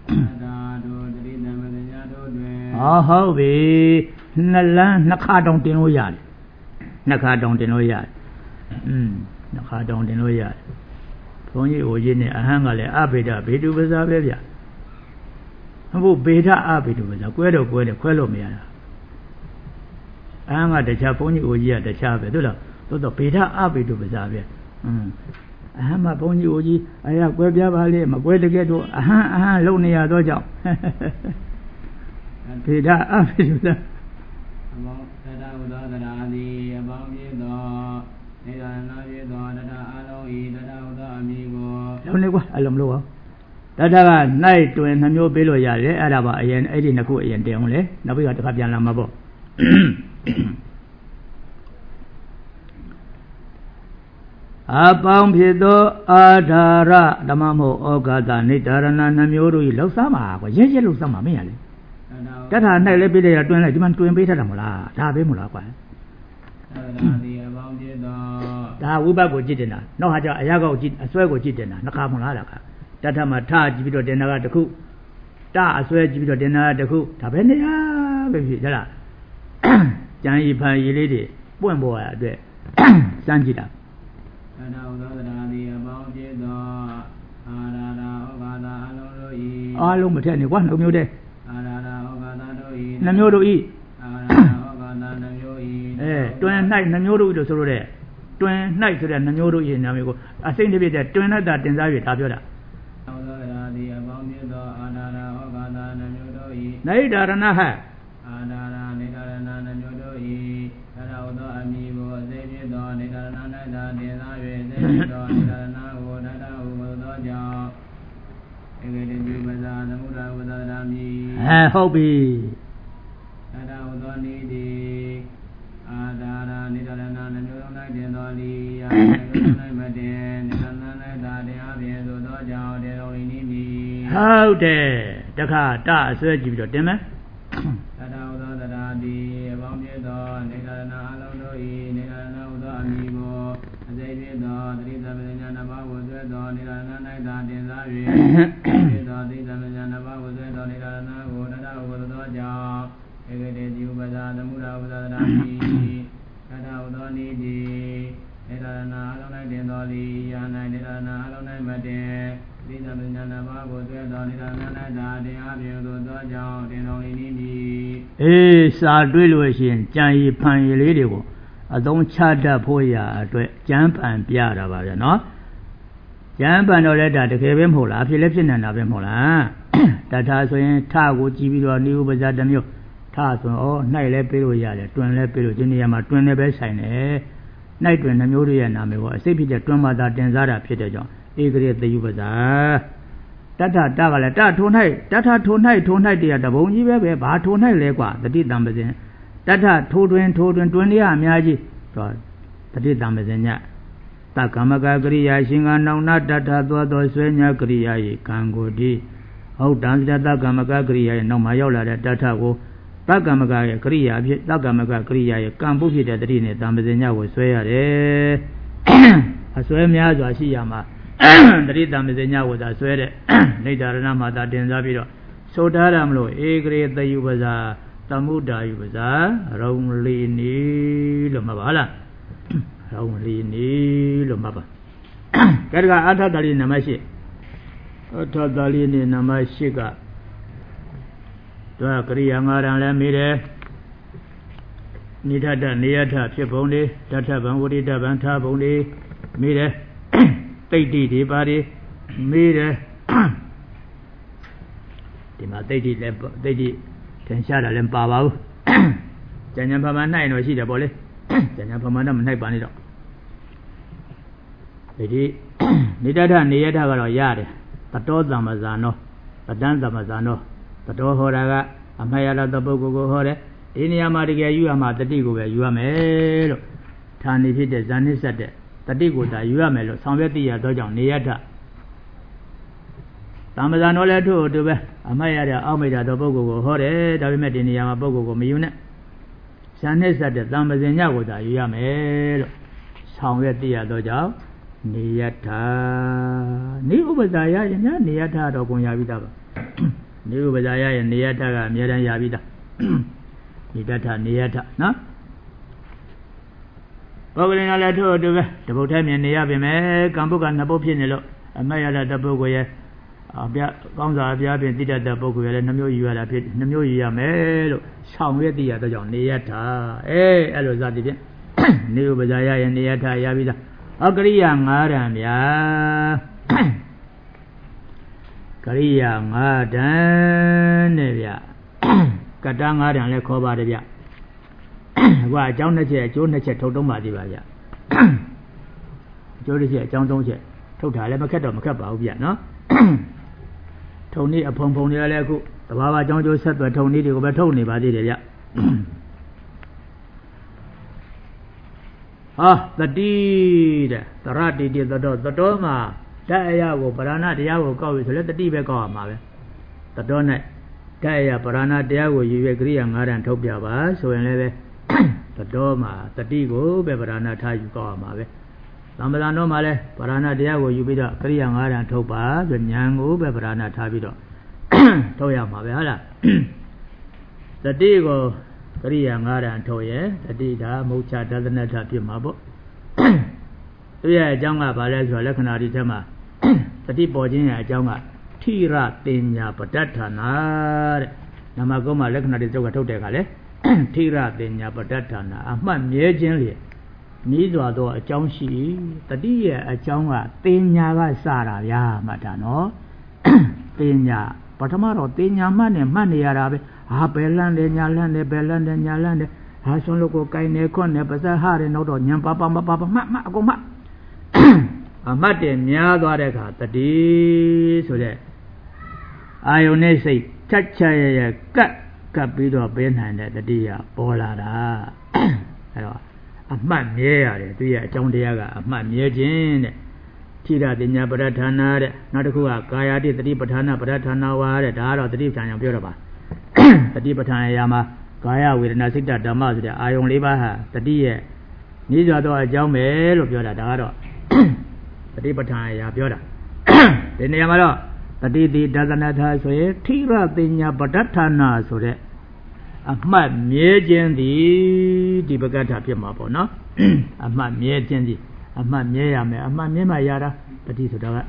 ဟုတ်ပြီနှစ်ခါတောင်တင်လို့ရတယ်နှစ်ခါတောင်တင်လို့ရတယ်နှစ်ခါတောင်တင်လို့ရတယ်ဘုန်းကြီးဟိုကြီးနဲ့အဟံကလည်းအဘိဓဘေတုပဇာပဲဗျဟုတ်ဗေဒအဘိတုပဇာကွဲတော့ကွဲတယ်ခွဲလို့မရတာအဟံကတခြားဘုန်းကြီးဟိုကြီးကတခြားပဲတို့လားတို့တော့ဗေဒအဘိတုပဇာပဲအဟံမှာဘုန်းကြီးဟိုကြီးကွဲပြားပါလေမကွဲတကယ်တော့အဟံလုံနေရတော့ကြောင့်ဗေဒအဘိဓုသအဘောတတဝသောတရာတိအပေါင်းဖြစ်သောနေရနာဖြစ်သောတတအလုံးဤတတဝသောအမိကိုလုံးနေကွာအလုံးမလို့တတက၌တွင်နှမျိုးပေးလို့ရတယ်အဲ့ဒါပါအရင်အဲ့ဒီနှစ်ခုအရင်တင်အောင်လေနောက်ပြီးတော့တစ်ခါပြန်လာမှာပေါ့အပေါင်းဖြစ်သောအာဓာရဓမ္မမဟုတ်ဩဃာတနိဒာရဏနှမျိုးတို့ဤလောက်စားမှာကွာရဲရဲလောက်စားမှာမင်းရလေတထာ၌လည်းပြည့်ရတွင်းလိုက်ဒီမှာတွင်ပေးထားတာမလားဒါပဲမလားကွာဒါဝိဘတ်ကိုကြည့်တင်တာနောက်ဟာကျအရာကောက်ကြည့်အစွဲကိုကြည့်တင်တာနှစ်ခါမလားဒါကတထမှာထကြည့်ပြီးတော့တင်တာကတစ်ခုတအစွဲကြည့်ပြီးတော့တင်တာကတစ်ခုဒါပဲနေရပဲဖြစ်ကြလားကျန်ရီဖန်ရီလေးတွေပွင့်ပေါ်ရအတွက်စမ်းကြည့်တာတထဥသောသရာတိအပေါင်းဖြစ်သောအာရဏဩဃာတာအလုံးတို့ဤအားလုံးမထက်နဲ့ကွာနှုတ်မျိုးတဲ့အာရဏဩဃာတာတို့ဤနှမျိုးတို့ဤအာရဏဩဃာတာနှမျိုးဤတွင်၌နှမျိုးတို့ဤလို့ဆိုလို့တဲ့တွင်၌ဆိုတဲ့နှမျိုးတို့ဤနာမည်ကိုအစိမ့်တစ်ပြည့်တဲ့တွင်၌တာတင်စားပြီးဒါပြောတာဩသောရာတိအပေါင်းဖြစ်သောအာရဏဩဃာတာနှမျိုးတို့ဤနေဒါရဏဟအာရဏနေဒါရဏနှမျိုးတို့ဤသရဝသောအမိကိုအစိမ့်ဖြစ်သောနေဒါရဏ၌သာတင်စား၍အစိမ့်ဖြစ်သောနေဒါရဏကိုတတဟုသောကြောင့်ဧကတိပြုပဇာသမုဒ္ဒဝသရမိဟုတ်ပြီတတဟုသောနိတိအာဒါရနေဒါရဏနှမျိုးလုံး၌တင်တော်လီယာနှမျိုးလုံး၌မတင်နေဒါရဏ၌သာတရားဖြင့်သို့သောကြောင့်တေတော်လီနိမိဟုတ်တယ်တခါတအစွဲကြည့်ပြီးတော့တင်မယ်တတဟုသောသရာတိအပေါင်းဖြစ်သောနေဒါရဏအလုံးတို့ဤနေဒါရဏဟုသောအမိကိုအစိမ့်ဖြစ်သောသတိသမဉ္ဇာနှစ်ပါးကိုဆွဲသောနေဒါရဏ၌သာတင်စား၍ဖြစ်သောသတိသမဉ္ဇာနှစ်ပါးကိုဆွဲသောနေဒါရဏကိုတတဟုသောကြောင့်ဧကတိတိဥပဇာသမုဒ္ဒဝသရမိတတဟုသောနိတိနေဒါရဏအလုံး၌တင်တော်လီယာ၌နေဒါရဏအလုံး၌မတင်တိတပညာနာမကိုတွေ့တော်နေတာနာတာတရားပြေသောသောကြောင့်တင်တော်လေးနီးနီးစာတွေ့လို့ရှိရင်ကြံရည်ဖန်ရည်လေးတွေကိုအသုံးချတတ်ဖို့ရာအတွက်ကြမ်းပန်ပြတာပါဗျာနော်ကြမ်းပန်တော့လည်းဒါတကယ်ပဲမဟုတ်လားအဖြစ်လည်းဖြစ်နေတာပဲမဟုတ်လားတထာဆိုရင်ထကိုကြည့်ပြီးတော့နိဥပဇာတစ်မျိုးထဆိုရင်နှိုက်လည်းပြေးလို့ရတယ်တွင်လည်းပြေးလို့ဒီနေရာမှာတွင်လည်းပဲဆိုင်တယ်နှိုက်တွင်နှမျိုးတွေရဲ့နာမည်ကိုအစိတ်ဖြစ်တဲ့တွင်မှသာတင်စားတာဖြစ်တဲ့ကြောင့်ဧကရေသေယုပဇာတထတကလည်းတထို၌တထထို၌တရားတဘုံကြီးပဲဘာထို၌လဲกว่าတတိတံပဇင်တထထိုတွင်တွင်တွေကအများကြီးဆိုတတိတံပဇင်ညတက္ကမကကရိယာရှင်ကနောင်နာတထသောဆွဲညာကရိယာ၏ကံကိုတိဟုတ်တံစတတက္ကမကကရိယာရဲ့နောက်မှာရောက်လာတဲ့တထကိုတက္ကမကရဲ့ကရိယာဖြစ်တက္ကမကကရိယာရဲ့ကံပုဖြစ်တဲ့တတိနဲ့တံပဇင်ညကိုဆွဲရတယ်အဆွဲများစွာရှိရမှာတတိတံပဇင်ညကိုသာဆွဲတဲ့နေတရဏမှာသာတင်စားပြီးတော့ဆိုထားရမလို့ဧကရေသေယုပဇာသမုဒ္ဒါယုပဇာရုံလီနီလို့မှတ်ပါလားရုံလီနီလို့မှတ်ပါကဲဒါကအထတလီနံပါတ်8အထတလီနေနံပါတ်8ကတွာကရိယာ၅ရံလည်းမိတယ်နိထတနေယထဖြစ်ပုံလေးတထဗံဝိတဗံထားပုံလေးမိတယ်တိတ်တိတွေပါတွေမိတယ်ဒီမှာတိတ်တိလည်းတိတ်တိထင်ရှားတာလည်းပါပါဘူးဉာဏ်ဉာဏ်ဖမှန်နိုင်တော့ရှိတယ်ပေါ့လေဉာဏ်ဉာဏ်ဖမှန်တော့မနိုင်ပါနဲ့တော့ဒီနိတထနေယထကတော့ရတယ်တတောသမ္မဇာနောတတန်းသမ္မဇာနောတတောဟောတာကအမှတ်ရတဲ့ပုဂ္ဂိုလ်ကိုဟောတယ်ဒီနေရာမှာတကယ်ယူရမှာတတိကိုပဲယူရမယ်လို့ဌာနေဖြစ်တဲ့ဇာနိဆက်တဲ့တတိကိုသာယူရမယ်လို့ဆောင်ရွက်သိရသောကြောင့်နေယထသမ္မဇာနောလည်းထို့အတူပဲအမှတ်ရတဲ့အောက်မိတ်တာသောပုဂ္ဂိုလ်ကိုဟောတယ်ဒါပေမဲ့ဒီနေရာမှာပုဂ္ဂိုလ်ကိုမယူနဲ့ဇာနိဆက်တဲ့သမ္ပဇင်ညကိုသာယူရမယ်လို့ဆောင်ရွက်သိရသောကြောင့်နေယထနိဥပဇာယရင်များနေယထတော့ကိုရပြီးသားပါနိဥပဇာယရင်နေယထကအများတန်းရပြီးသားနိတထနေယထနော်ပုဂ္ဂလိကလည်းထို့အတူပဲတပုတ်ထဲမြင်နေရပြီမယ်ကံပုဂ္ဂနှစ်ပုတ်ဖြစ်နေလို့အမှတ်ရတဲ့ပုဂ္ဂိုလ်ရဲ့ကောင်းစွာအပြားဖြင့်တိတတ်တဲ့ပုဂ္ဂိုလ်ရဲ့နှမျိုးယူရတာဖြစ်နှမျိုးယူရမယ်လို့ဆောင်ရွက်သိရတဲ့ကြောင့်နေယထအဲ့လိုဇာတိဖြင့်နေဥပဇာယရဲ့နေယထရပြီးသားအကရိယာ၅ရံဗျာကရိယာ၅တန်းနဲ့ဗျကတ္တ၅တန်းလည်းခေါ်ပါတယ်ဗျအခုအကြောင်းနှစ်ချက်အကျိုးနှစ်ချက်ထုတ်တုံးပါသေးပါဗျအကျိုးတစ်ချက်အကြောင်း၃ချက်ထုတ်တာလည်းမခက်တော့မခက်ပါဘူးဗျနော်ထုံနည်းအဖုံဖုံတွေကလည်းအခုတဘာဝအကြောင်းကျိုးဆက်သွယ်ထုံနည်းတွေကိုပဲထုတ်နေပါသေးတယ်ဗျဟာတတိတဲ့တရတိတိသတောမှာဓာတ်အရာကိုပရဏတရားကိုကောက်ပြီဆိုလဲတတိပဲကောက်ရမှာပဲသတော၌ဓာတ်အရာပရဏတရားကိုယူရကရိယာ၅တန်ထုတ်ပြပါဆိုရင်လည်းပဲသတောမှာတတိကိုပဲပရဏထားယူကောက်ရမှာပဲသမ္ပဇာနောမှာလည်းပရဏတရားကိုယူပြီးတော့ကရိယာ၅တန်ထုတ်ပါဆိုဉာဏ်ကိုပဲပရဏထားပြီးတော့ထုတ်ရမှာပဲဟုတ်လားတတိကိုကရိယာ၅တန်ထုတ်ရဲ့တတိဒါမုတ်ချတသနထဖြစ်မှာပေါ့သူရဲ့အကြောင်းကဘာလဲဆိုတော့လက္ခဏာဒီထဲမှာတတိပေါ်ခြင်းရဲ့အကြောင်းကထိရတင်ညာပဋ္ဌာနာတဲ့နာမကုန်းမှာလက္ခဏာဒီစုပ်ကထုတ်တဲ့ကလေထိရတင်ညာပဋ္ဌာနာအမှတ်မြဲခြင်းလေနီးစွာသောအကြောင်းရှိတတိရဲ့အကြောင်းကတင်ညာကစတာဗျာမှတ်တာနော်တင်ညာပထမတော့တင်ညာမှတ်နေရတာပဲဟာဘယ်လန်းလဲညာလန်းတယ်ဘယ်လန်းတယ်ညာလန်းတယ်ဟာဆွန်လို့ကိုကိုင်နေခွန်းနေပါစဟရဲနောက်တော့ညံပါပါမပါပါမှတ်အကုန်မှတ်အမှတ်တယ်များသွားတဲ့အခါတတိဆိုတဲ့အာယုန်နဲ့စိတ်ချက်ချရကပ်ပြီးတော့ပေးနိုင်တဲ့တတိယပေါ်လာတာအဲတော့အမှတ်မြဲရတယ်သူရဲ့အကြောင်းတရားကအမှတ်မြဲခြင်းတဲ့ထိရတင်ညာပဋ္ဌာနာတဲ့နောက်တစ်ခုကကာယတိတတိပဋ္ဌာနာပဋ္ဌာနာဝါတဲ့ဒါကတော့တတိပဋ္ဌာန်ပြောတော့ပါတတိပဋ္ဌာန်အရာမှာကာယဝေဒနာစိတ်ဓမ္မဆိုတဲ့အာယုန်၄ပါးဟာတတိရဲ့ဤစွာသောအကြောင်းပဲလို့ပြောတာဒါကတော့တတိပဋ္ဌာန်အရာပြောတာဒီနေရာမှာတော့တတိတိဒသနာထာဆိုရင်ထိရတင်ညာပဋ္ဌာနာဆိုတဲ့အမှတ်မြဲခြင်းသည်ဒီပကဋ္ဌဖြစ်မှာပေါ့နော်အမှတ်မြဲခြင်းသည်အမှတ်မြဲရမယ်အမှတ်မြဲမှရတာတတိဆိုတာက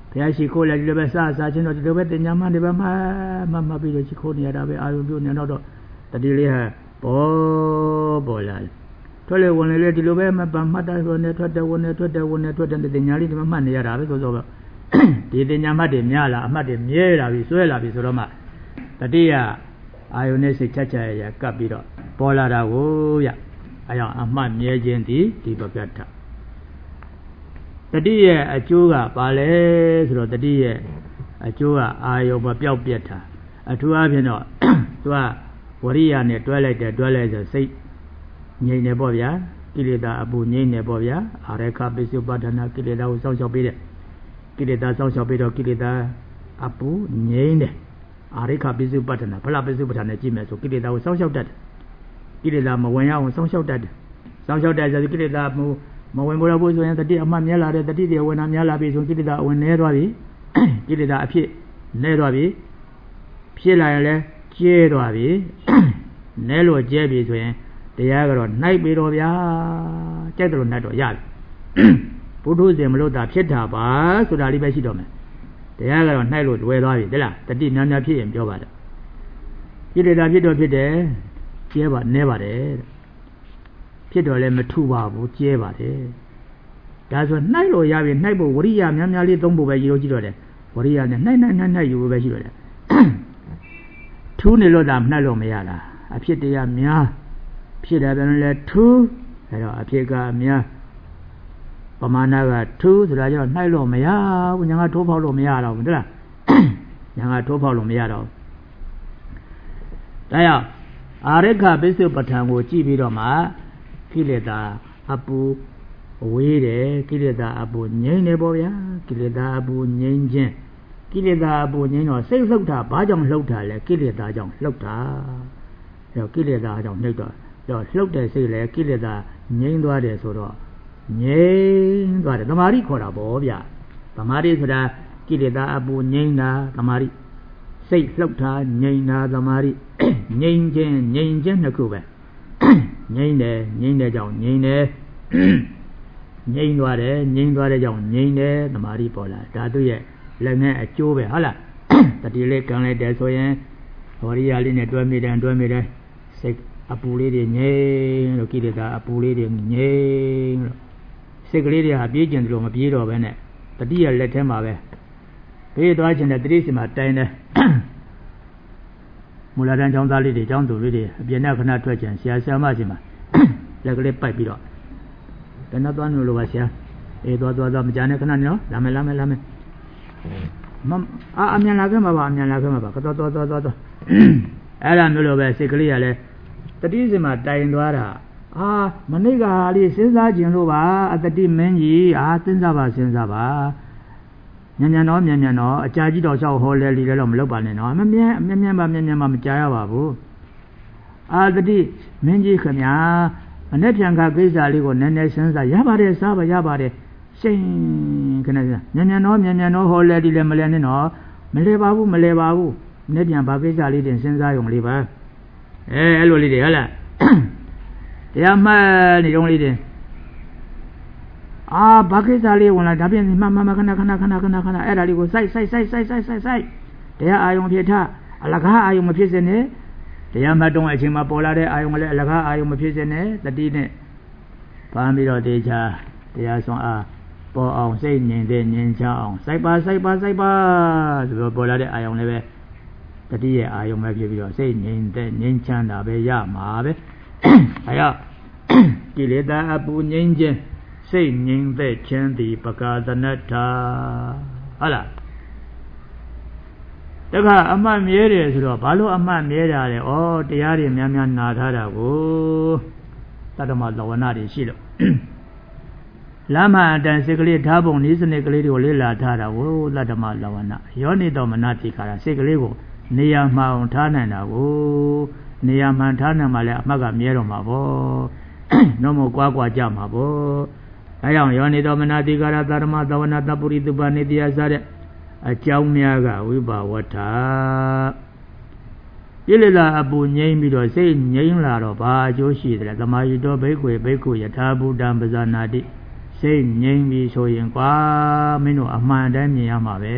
ဘုရားရှိခိုးလိုက်ဒီလိုပဲစားချင်းတော့ဒီလိုပဲတင်ညာမှန်ဒီပဲမှပြီးတော့ရှိခိုးနေရတာပဲအာယုံပြုနေတော့တတိလေးဟာပေါ်လာထွက်လေဝင်လေဒီလိုပဲမှတ်တာဆိုနေထွက်တယ်ဝင်နေထွက်တယ်တင်ညာလေးဒီမှာမှတ်နေရတာပဲဆိုတော့ဒီတင်ညာမှတ်တွေများလာအမှတ်တွေမြဲလာပြီဆွဲလာပြီဆိုတော့မှတတိယအာယုန်နဲ့စိတ်ချရကပ်ပြီးတော့ပေါ်လာတာကိုရအဲကြောင့်အမှတ်မြဲခြင်းသည်ဒီပကတ္ထတတိယအကျိုးကပါလဲဆိုတော့တတိယအကျိုးကအာယုန်မပြောက်ပြတ်တာအထူးအားဖြင့်တော့သူကဝရိယနဲ့တွဲလိုက်ဆိုစိတ်ငြိမ်နေပေါ့ဗျာကိလေသာအပူငြိမ်နေပေါ့ဗျာအာရခပိစုပ္ပဒနာကိလေသာကိုစောင့်ရှောက်ပေးတဲ့ကိလေသာစောင့်ရှောက်ပေးတော့ကိလေသာအပူငြိမ်တယ်အာရိခပိစုပ္ပဒနာဖလပိစုပ္ပဒနာကြည့်မယ်ဆိုကိလေသာကိုစောင့်ရှောက်တတ်တယ်ကိလေသာမဝင်ရအောင်စောင့်ရှောက်တတ်တယ်စောင့်ရှောက်တတ်ဆိုကိလေသာမဝင်ပေါ်ဘူးဆိုရင်တတိအမှတ်မြဲလာတယ်တတိတွေဝင်တာများလာပြီဆိုကိလေသာအဝင်နေသွားပြီကိလေသာအဖြစ်နေသွားပြီဖြစ်လာရင်လည်းကျဲသွားပြီနဲလို့ကျဲပြီဆိုရင်တရားကတော့နှိုက်ပြီတော့ဗျာကြိုက်တယ်လို့နှိုက်တော့ရပြီဘုဒ္ဓဇင်မလို့တာဖြစ်တာပါဆိုတာလေးပဲရှိတော့မယ်တရားကတော့နှိုက်လို့လွယ်သွားပြီတလားတတိများများဖြစ်ရင်ပြောပါတော့ကိလေသာဖြစ်တော့ဖြစ်တယ်ကျဲပါနဲပါတယ်ဖြစ်တော့လည်းမထုပါဘူးကျဲပါတယ်ဒါဆိုနှိုက်လို့ရပြီနှိုက်ဖို့ဝရိယများများလေးသုံးဖို့ပဲရည်လို့ကြည့်တော့တယ်ဝရိယနဲ့နှိုက်ယူဖို့ပဲရှိတော့တယ်ထူးနေလို့သာနှိုက်လို့မရတာအဖြစ်တရားများဖြစ်တယ်ပြန်လဲထူးအဲတော့အဖြစ်ကအများပမာဏကထူးဆိုတာကြောင့်နှိုက်လို့မရဘူးညာကထိုးဖောက်လို့မရတော့ဘူးတလားညာကထိုးဖောက်လို့မရတော့ဘူးဒါကြောင့်အာရိခပိစုပဋ္ဌာန်ကိုကြည့်ပြီးတော့မှကိလေသာအပူဝေးတယ်ကိလေသာအပူငြိမ့်နေပေါ့ဗျာကိလေသာအပူငြိမ့်ခြင်းကိလေသာအပူငြိမ့်တော့စိတ်လှုပ်တာဘာကြောင့်လှုပ်တာလဲကိလေသာကြောင့်လှုပ်တာအဲတော့ကိလေသာကြောင့်နှိပ်တော့လှုပ်တဲ့စိတ်လဲကိလေသာငြိမ့်သွားတယ်ဆိုတော့ငြိမ့်သွားတယ်သမာဓိခေါ်တာပေါ့ဗျာသမာဓိဆိုတာကိလေသာအပူငြိမ့်တာသမာဓိစိတ်လှုပ်တာငြိမ့်တာသမာဓိငြိမ့်ခြင်းနှစ်ခုပဲငြိမ့်တယ်ကြောင့်ငြိမ့်တယ်ငြိမ့်သွားတဲ့ကြောင့်ငြိမ့်တယ်သမာဓိပေါ်လာဒါသူရဲ့လက်နဲ့အကျိုးပဲဟုတ်လားတတိလေးကံလိုက်တယ်ဆိုရင်ဝရိယလေးနဲ့တွဲမိတယ်စိတ်အပူလေးတွေငြိမ့်လို့ကိလေသာအပူလေးတွေငြိမ့်လို့စိတ်ကလေးတွေဟာပြေးကျင်တယ်လို့မပြေးတော့ဘဲနဲ့တတိယလက်ထဲမှာပဲဘေးသွားခြင်းနဲ့တတိစီမှာတိုင်တယ်မူလတန်းကျောင်းသားလေးတွေကျောင်းသူလေးတွေအပြင်နဲ့ခဏထွက်ခြင်းဆရာမစီမှာလက်ကလေးပိုက်ပြီးတော့တနတ်သွားလို့ပါဆရာသွားမကြနဲ့ခဏနော်လာမယ်အမြန်လာခဲ့မှာပါကတော့အဲ့ဒါမျိုးလိုပဲစိတ်ကလေးကလည်းတတိစီမှာတိုင်သွားတာမနေ့ကလေးစဉ်းစားခြင်းလို့ပါအတတိမင်းကြီးစဉ်းစားပါမြန်တော့အကြာကြီးတော့လျှောက်ဟောလဲလီလဲတော့မလုပ်ပါနဲ့နော်မြန်ပါမကြာရပါဘူးတတိမင်းကြီးခင်ဗျာမနေ့ပြန်ခါကိစ္စလေးကိုနည်းနည်းစဉ်းစားရပါတယ်စားပါရပါတယ်စိတ်ခဏမြန်တော့ဟောလဲဒီလဲမလဲနဲ့နော်မလဲပါဘူးမနေ့ပြန်ဘာကိစ္စလေးတင်စဉ်းစားရုံလေးပါအဲ့လိုလေးတွေဟုတ်လားတရားမှတ်နေတုံးလေးတင်ဘာကိစ္စလေးဝင်လာဒါပြင်မှခဏအဲ့ဒါလေးကိုစိုက်တရားအာယုံဖြစ်ထအလကားအာယုံမဖြစ်စနဲ့တရားမှတ်တုံးအချိန်မှာပေါ်လာတဲ့အာယုံကလည်းအလကားအာယုံမဖြစ်စနဲ့တတိနဲ့ပန်းပြီးတော့တေချာတရားဆောင်ပေါ်အောင်စိတ်ငြိမ်တဲ့ငြိမ်ချအောင်စိုက်ပါဆိုတော့ပေါ်လာတဲ့အာယုံလည်းပဲတတိရဲ့အာယုံပဲဖြစ်ပြီးတော့စိတ်ငြိမ်တဲ့ငြိမ်ချမ်းတာပဲရမှာပဲအဲဒါကိလေသာအပူငြိမ်ခြင်းစိတ်ငြိမ်သက်ခြင်းသည်ပကာသနတ္ထာဟုတ်လားတခါအမှတ်မြဲတယ်ဆိုတော့ဘာလို့အမှတ်မြဲတာလဲတရားတွေများများနာထားတာကိုတတ္တမလဝနာတွေရှိလို့လမ်းမှာအတန်စိတ်ကလေးထားပုံနည်းစနစ်ကလေးတွေကိုလေ့လာထားတာကိုတတ္တမလဝနာယောနိတော်မနတိခါတာစိတ်ကလေးကိုနေရာမှအောင်ထားနိုင်တာကိုနေရာမှထားနိုင်မှလည်းအမှတ်ကမြဲတော့မှာပေါ့တော့မကွာကြမှာပေါ့အဲကြောင့်ယောနိတော်မနတိခါတာတတ္တမလဝနာတပုရိတုပနိတရားစတဲ့အကြောင်းများကဝိပါဝတ္ထာကိလေသာအပူငြိမ်းပြီးတော့စိတ်ငြိမ်းလာတော့ဘာအကျိုးရှိတယ်သမာဓိတော်ဘိက္ခွေယထာဘုဒ္ဓံပဇာနာတိစိတ်ငြိမ်ပြီဆိုရင်ကွာမင်းတို့အမှန်တိုင်းမြင်ရမှာပဲ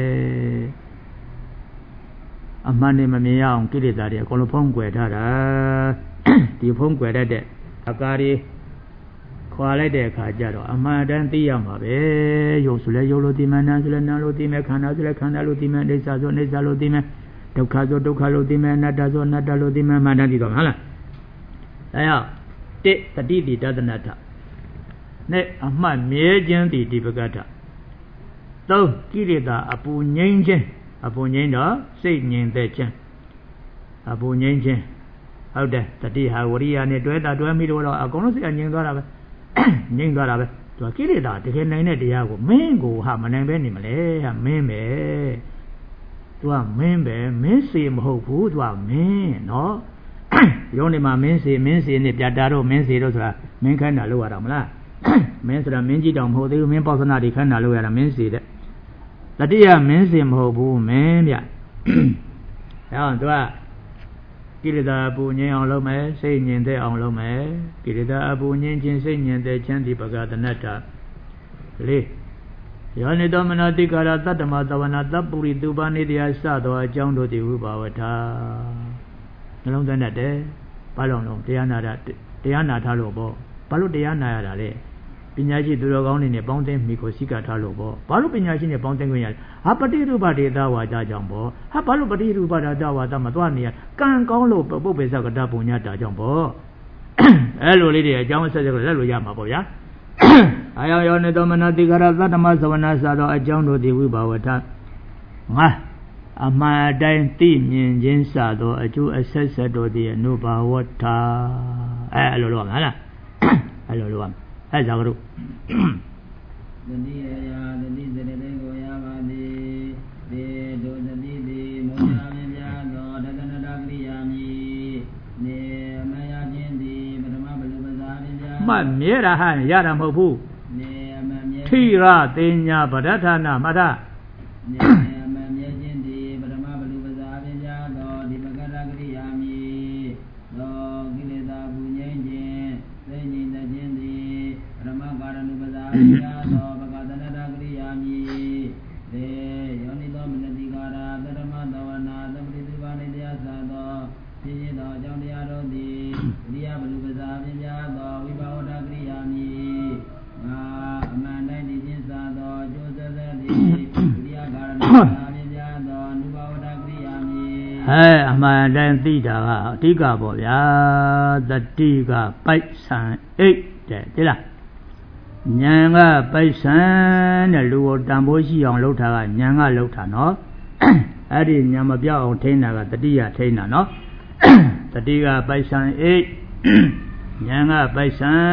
အမှန်နဲ့မမြင်ရအောင်ကိလေသာတွေအကုန်လုံးဖုံးကွယ်ထားတာဒီဖုံးကွယ်တတ်တဲ့အကားတွေခွာလိုက်တဲ့အခါကျတော့အမှန်တမ်းသိရမှာပဲရုပ်ဆိုလဲရုပ်လို့သိမယ်နာမ်ဆိုလဲနာမ်လို့သိမယ်ခန္ဓာဆိုလဲခန္ဓာလို့သိမယ်အိစ္ဆာဆိုအိစ္ဆာလို့သိမယ်ဒုက္ခဆိုဒုက္ခလို့သိမယ်အနတ္တဆိုအနတ္တလို့သိမယ်မှန်တမ်းသိတော့ဟုတ်လားအဲရောက်တစ်တတိတိတသနထနဲ့အမှတ်မြဲခြင်းတိဒီပကထသုံးကိလေသာအပူငြိမ်းခြင်းအပူငြိမ်းတော့စိတ်ငြိမ်သက်ခြင်းအပူငြိမ်းခြင်းဟုတ်တယ်တတိဟာဝရိယနဲ့တွဲတာတွဲမိတော့အကုန်လုံးစိတ်ငြိမ်သွားတာပဲငြိမ်သွားတာပဲသူကိလေသာတကယ်နိုင်တဲ့တရားကိုမင်းကိုဟာမနိုင်ပဲနေမလဲဟာမင်းပဲသူကမင်းပဲမင်းစီမဟုတ်ဘူးသူကမင်းနော်ရုံးနေမှာမင်းစီနဲ့ပြတာတော့မင်းစီတော့ဆိုတာမင်းခန္ဓာလို့ရတာမလားမင်းဆိုတာမင်းကြည့်တော့မဟုတ်သေးဘူးမင်းပေါသနာတွေခန္ဓာလို့ရတာမင်းစီတဲ့တတိယမင်းစီမဟုတ်ဘူးမင်းဗျအဲအောင်သူကကိလေသာအပူငြိမ်းအောင်လုပ်မယ်စိတ်ငြိမ်သက်အောင်လုပ်မယ်ကိလေသာအပူငြိမ်းခြင်းစိတ်ငြိမ်သက်ခြင်းဒီပကသနတ္ထလေးယောနိတောမနတိကာရတတ္တမသဝနာတပ္ပုရိတုပါနေတရားစသောအကြောင်းတို့သည်ဝိဘာဝထာနှလုံးသွင်းတတ်တယ်ဘာလို့လဲတရားနာထားလို့ပေါ့ဘာလို့တရားနာရတာလဲပညာရှိသူတော်ကောင်းတွေနဲ့ပေါင်းသိမိကိုစိကထားလို့ပေါ့ဘာလို့ပညာရှိနဲ့ပေါင်းသိခွင့်ရဟာပฏิရူပဒေတာဝါဒကြောင့်ပေါ့ဟာဘာလို့ပฏิရူပဒေတာဝါဒမသွားနေရကံကောင်းလို့ပုပ္ပေသကတပုညတာကြောင့်ပေါ့အဲ့လိုလေးတွေအကြောင်းဆက်ဆက်လက်လို့ရမှာပေါ့ဗျာအာယောယောနေတောမနတိကာရသတ္တမသဝနာစသောအကြောင်းတို့သည်ဝိဘာဝထငါအမှန်အတိုင်းသိမြင်ခြင်းစသောအကျိုးအဆက်ဆက်တို့သည်အနုဘာဝထအဲ့လိုလို့ဟုတ်လားအဲ့လိုလို့အဲ့ကြောင့်တို့တတိယရာတတိစရတေကိုရပါသည်ဒေဒုတတိတိမောဟမြင်ပြသောတတနတကရိယာမိနေမယခြင်းသည်ပထမဘလူပဇာမြင်ပြမှတ်မြဲတာဟာရတာမဟုတ်ဘူးနေအမမြဲထိရသိညာပဋ္ဌာနာမထနေအမမြဲခြင်းသည်ပထမဘလူပဇာမြင်ပြသောဒီပကရကရိယာမိသောကိလေသာပူငြိမ်းခြင်းသိငြိမ်တဲ့ခြင်းသည်ပထမကာရဏုပဇာမြင်ပြသောပကသနတကရိယာမိဒေယောနိသောမနတိကာရသတ္တမသဝနာသပရိသုဘာနေတရားသာသောရှင်းရှင်းသောအကြောင်းတရားတို့သည်ဝိရိယဘလူပဇာမြင်ပြသောဝိဘာဝတကရိယာမိငါအမှန်တိုင်းဒီချင်းသာသောကျိုးဆက်ဆက်သည်ဝိရိယကာရဏုပဇာမြင်ပြသောအနုဘာဝတကရိယာမိအမှန်တိုင်းသိတာကအဓိကပေါ့ဗျာတတိကပိုက်ဆံအိတ်တဲ့သိလားဉာဏ်ကပိုက်ဆံတဲ့လူကိုတန်ဖိုးရှိအောင်လုပ်တာကဉာဏ်ကလုပ်တာနော်အဲ့ဒီဉာဏ်မပြောက်အောင်ထိန်းတာကတတိယထိန်းတာနော်တတိကပိုက်ဆံအိတ်ဉာဏ်ကပိုက်ဆံ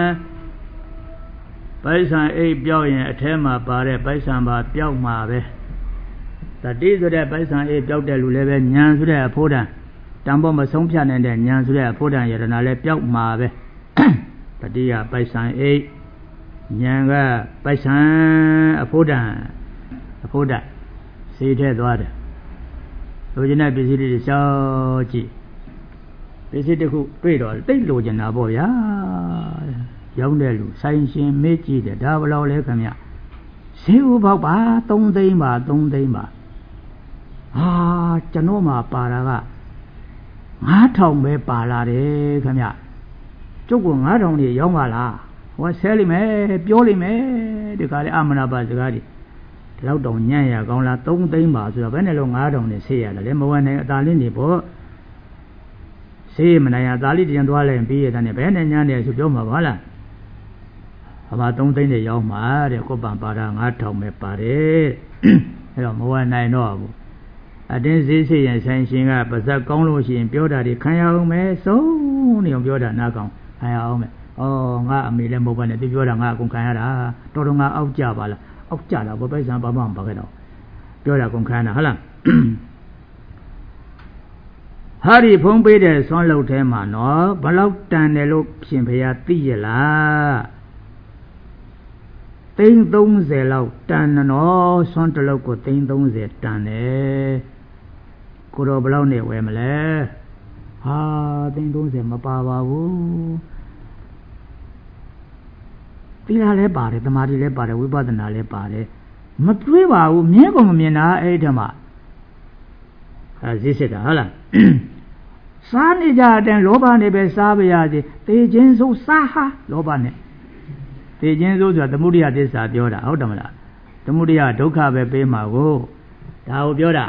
အိတ်ပြောက်ရင်အထဲမှာပါတဲ့ပိုက်ဆံပါပြောက်မှာပဲတတိဆိုတဲ့ပိုက်ဆံအိတ်ပြောက်တဲ့လူလည်းပဲဉာဏ်ဆိုတဲ့အဖို့တန်တန်ဖို့မဆုံးဖြတ်နိုင်တဲ့ဉာဏ်ဆိုတဲ့အဖို့တန်ယတနာလည်းပြောက်မှာပဲတတိယပိုက်ဆံအိတ်ဉာဏ်ကပိုက်ဆံအဖို့တန်စေထဲသွားတယ်လိုချင်တဲ့ပစ္စည်းတွေရှောက်ကြည့်ပစ္စည်းတစ်ခုတွေ့တော့တိတ်လိုချင်တာပေါ့ဗျာရောင်းတဲ့လူဆိုင်ရှင်မေးကြည့်တယ်ဒါဘယ်လောက်လဲခင်ဗျဈေးဥပေါက်ပါ3 သိန်းပါ3 သိန်းပါကျွန်တော်မှပါတာက9000ပဲပါလာတယ်ခင်ဗျကျုပ်က9000နေရောင်းပါလားဟောဆဲလိမ့်မယ်ပြောလိမ့်မယ်ဒီကလေးအမနာပါစကားဒီလောက်တောင်ညံ့ရကောင်းလား3 သိန်းပါဆိုတော့ဘယ်နဲ့လို့9000နဲ့ဆေးရတယ်လေမဝယ်နိုင်အသာလေးနေပေါ့ဆေးမနိုင်အသာလေးတကြံသွားလိုက်ပြီးရတဲ့ဘယ်နဲ့ညံ့တယ်ဆိုပြောမှာပါလားအမ3 သိန်းနဲ့ရောင်းမှာတဲ့ကိုပန်ပါတာ9000ပဲပါတယ်အဲ့တော့မဝယ်နိုင်တော့ဘူးအတင်းဈေးစိရင်ဆိုင်ရှင်ကပါဇက်ကောင်းလို့ရှိရင်ပြောတာတွေခံရအောင်မယ်စုံနေအောင်ပြောတာနားကောင်းခံရအောင်မယ်ငါအမေလည်းမဟုတ်ပါနဲ့သူပြောတာငါအကုန်ခံရတာတော်တော်ငါအောက်ကြပါလားအောက်ကြတာဘယ်ပိုက်ဆံဘာမှမပါခဲ့တော့ပြောတာကုန်ခံတာဟုတ်လားဟာဒီဖုံးပေးတဲ့ဆွမ်းလုပ်ထဲမှာနော်ဘလောက်တန်တယ်လို့ရှင်ဖေရသိရလား330လောက်တန်နော်ဆွမ်းတစ်လုံးကို330တန်တယ်ကိုတော့ဘလောက်နဲ့ဝယ်မလဲ330မပါပါဘူးသီလလည်းပါတယ်သမာဓိလည်းပါတယ်ဝိပဿနာလည်းပါတယ်မတွေးပါဘူးမြင်ကုန်မမြင်တာအဲ့ဒီမှာဈေးစစ်တာဟုတ်လားစားနေကြတဲ့လောဘနဲ့ပဲစားပါရစေသေခြင်းစိုးစားဟာလောဘနဲ့သေခြင်းစိုးဆိုတာသမုဒိယသစ္စာပြောတာဟုတ်တယ်မလားသမုဒိယဒုက္ခပဲပေးမှာကိုဒါကိုပြောတာ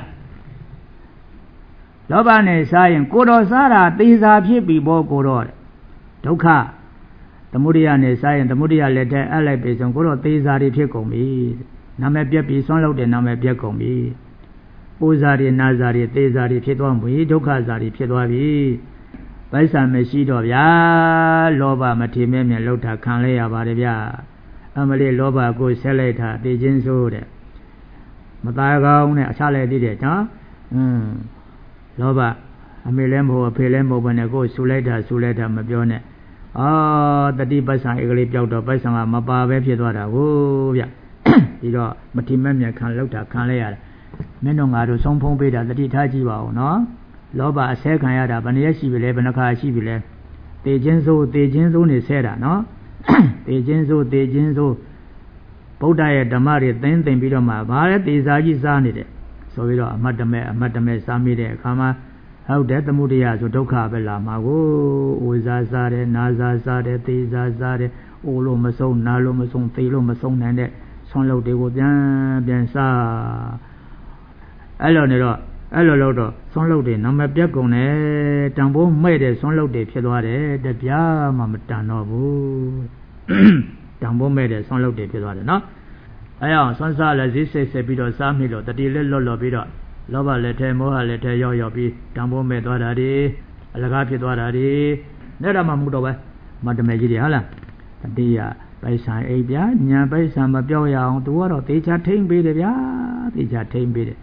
လောဘနဲ့စားရင်ကိုတော်စားတာသေစာဖြစ်ပြီဘောကိုတော်ဒုက္ခသမုဒိယနဲ့စားရင်သမုဒိယလက်ထက်အပ်လိုက်ပြီဆိုကိုတော်သေစာတွေဖြစ်ကုန်ပြီနာမည်ပြက်ပြီးဆွမ်းလောက်တဲ့နာမည်ပြက်ကုန်ပြီပူဇာတွေနာဇာတွေသေဇာတွေဖြစ်သွားပြီဒုက္ခဇာတွေဖြစ်သွားပြီပိုက်ဆံမရှိတော့ဗျာလောဘမထီမဲ့မြင်လောက်တာခံလဲရပါတယ်ဗျာအမလေးလောဘကိုဆက်လိုက်တာသိချင်းဆိုတဲ့မသားကောင်းနဲ့အခြားလည်းသိတယ်နော်လောဘအမေလည်းမဟုတ်အဖေလည်းမဟုတ်ဘဲနဲ့ကိုယ်ဆူလိုက်တာမပြောနဲ့တတိပိုက်ဆံဧကလေးပြောက်တော့ပိုက်ဆံကမပါပဲဖြစ်သွားတာကိုဗျပြီးတော့မထီမဲ့မြင်ခံလောက်တာခံလဲရတယ်မင်းတို့ငါတို့ဆုံးဖုံးပေးတာတတိထားကြည့်ပါဦးနော်လောဘအဆဲခံရတာဘယ်နှရက်ရှိပြီလဲဘယ်နှခါရှိပြီလဲသေခြင်းစိုးနေဆဲတာနော်သေခြင်းစိုးဗုဒ္ဓရဲ့ဓမ္မတွေသိသိပြီးတော့မှဘာလဲသေစာကြီးစားနေတယ်ဆိုပြီးတော့အမတ်တမဲစားမိတဲ့အခါမှာဟုတ်တယ်သမုဒိယဆိုဒုက္ခပဲလာမှာကိုဝိဇာစားတယ်နာဇာစားတယ်သေစာစားတယ်အိုးလို့မဆုံးနာလို့မဆုံးသေလို့မဆုံးနိုင်တဲ့ဆွမ်းလုပ်တွေကိုပြန်စားအဲ့လိုလို့တော့ဆွမ်းလုပ်တွေနာမပြတ်ကုန်တယ်တန်ဖိုးမဲ့တဲ့ဆွမ်းလုပ်တွေဖြစ်သွားတယ်တပြားမှမတန်တော့ဘူးတန်ဖိုးမဲ့တဲ့ဆွမ်းလုပ်တွေဖြစ်သွားတယ်နော်အဲ့အောင်ဆွမ်းစားလည်းဈေးစစ်ပြီးတော့စားမိလို့တတိလက်လွတ်ပြီးတော့လောဘလက်ထဲမောဟလက်ထဲရောက်ပြီးတန်ဖိုးမဲ့သွားတာတွေအလကားဖြစ်သွားတာတွေနဲ့တော့မှမဟုတ်တော့ပဲမတမဲကြီးတွေဟုတ်လားတတိယပိုက်ဆံအိပ်ဗျာညာပိုက်ဆံမပြောရအောင်သူကတော့တေချာထိမ့်ပေးတယ်ဗျာတေချာထိမ့်ပေးတယ်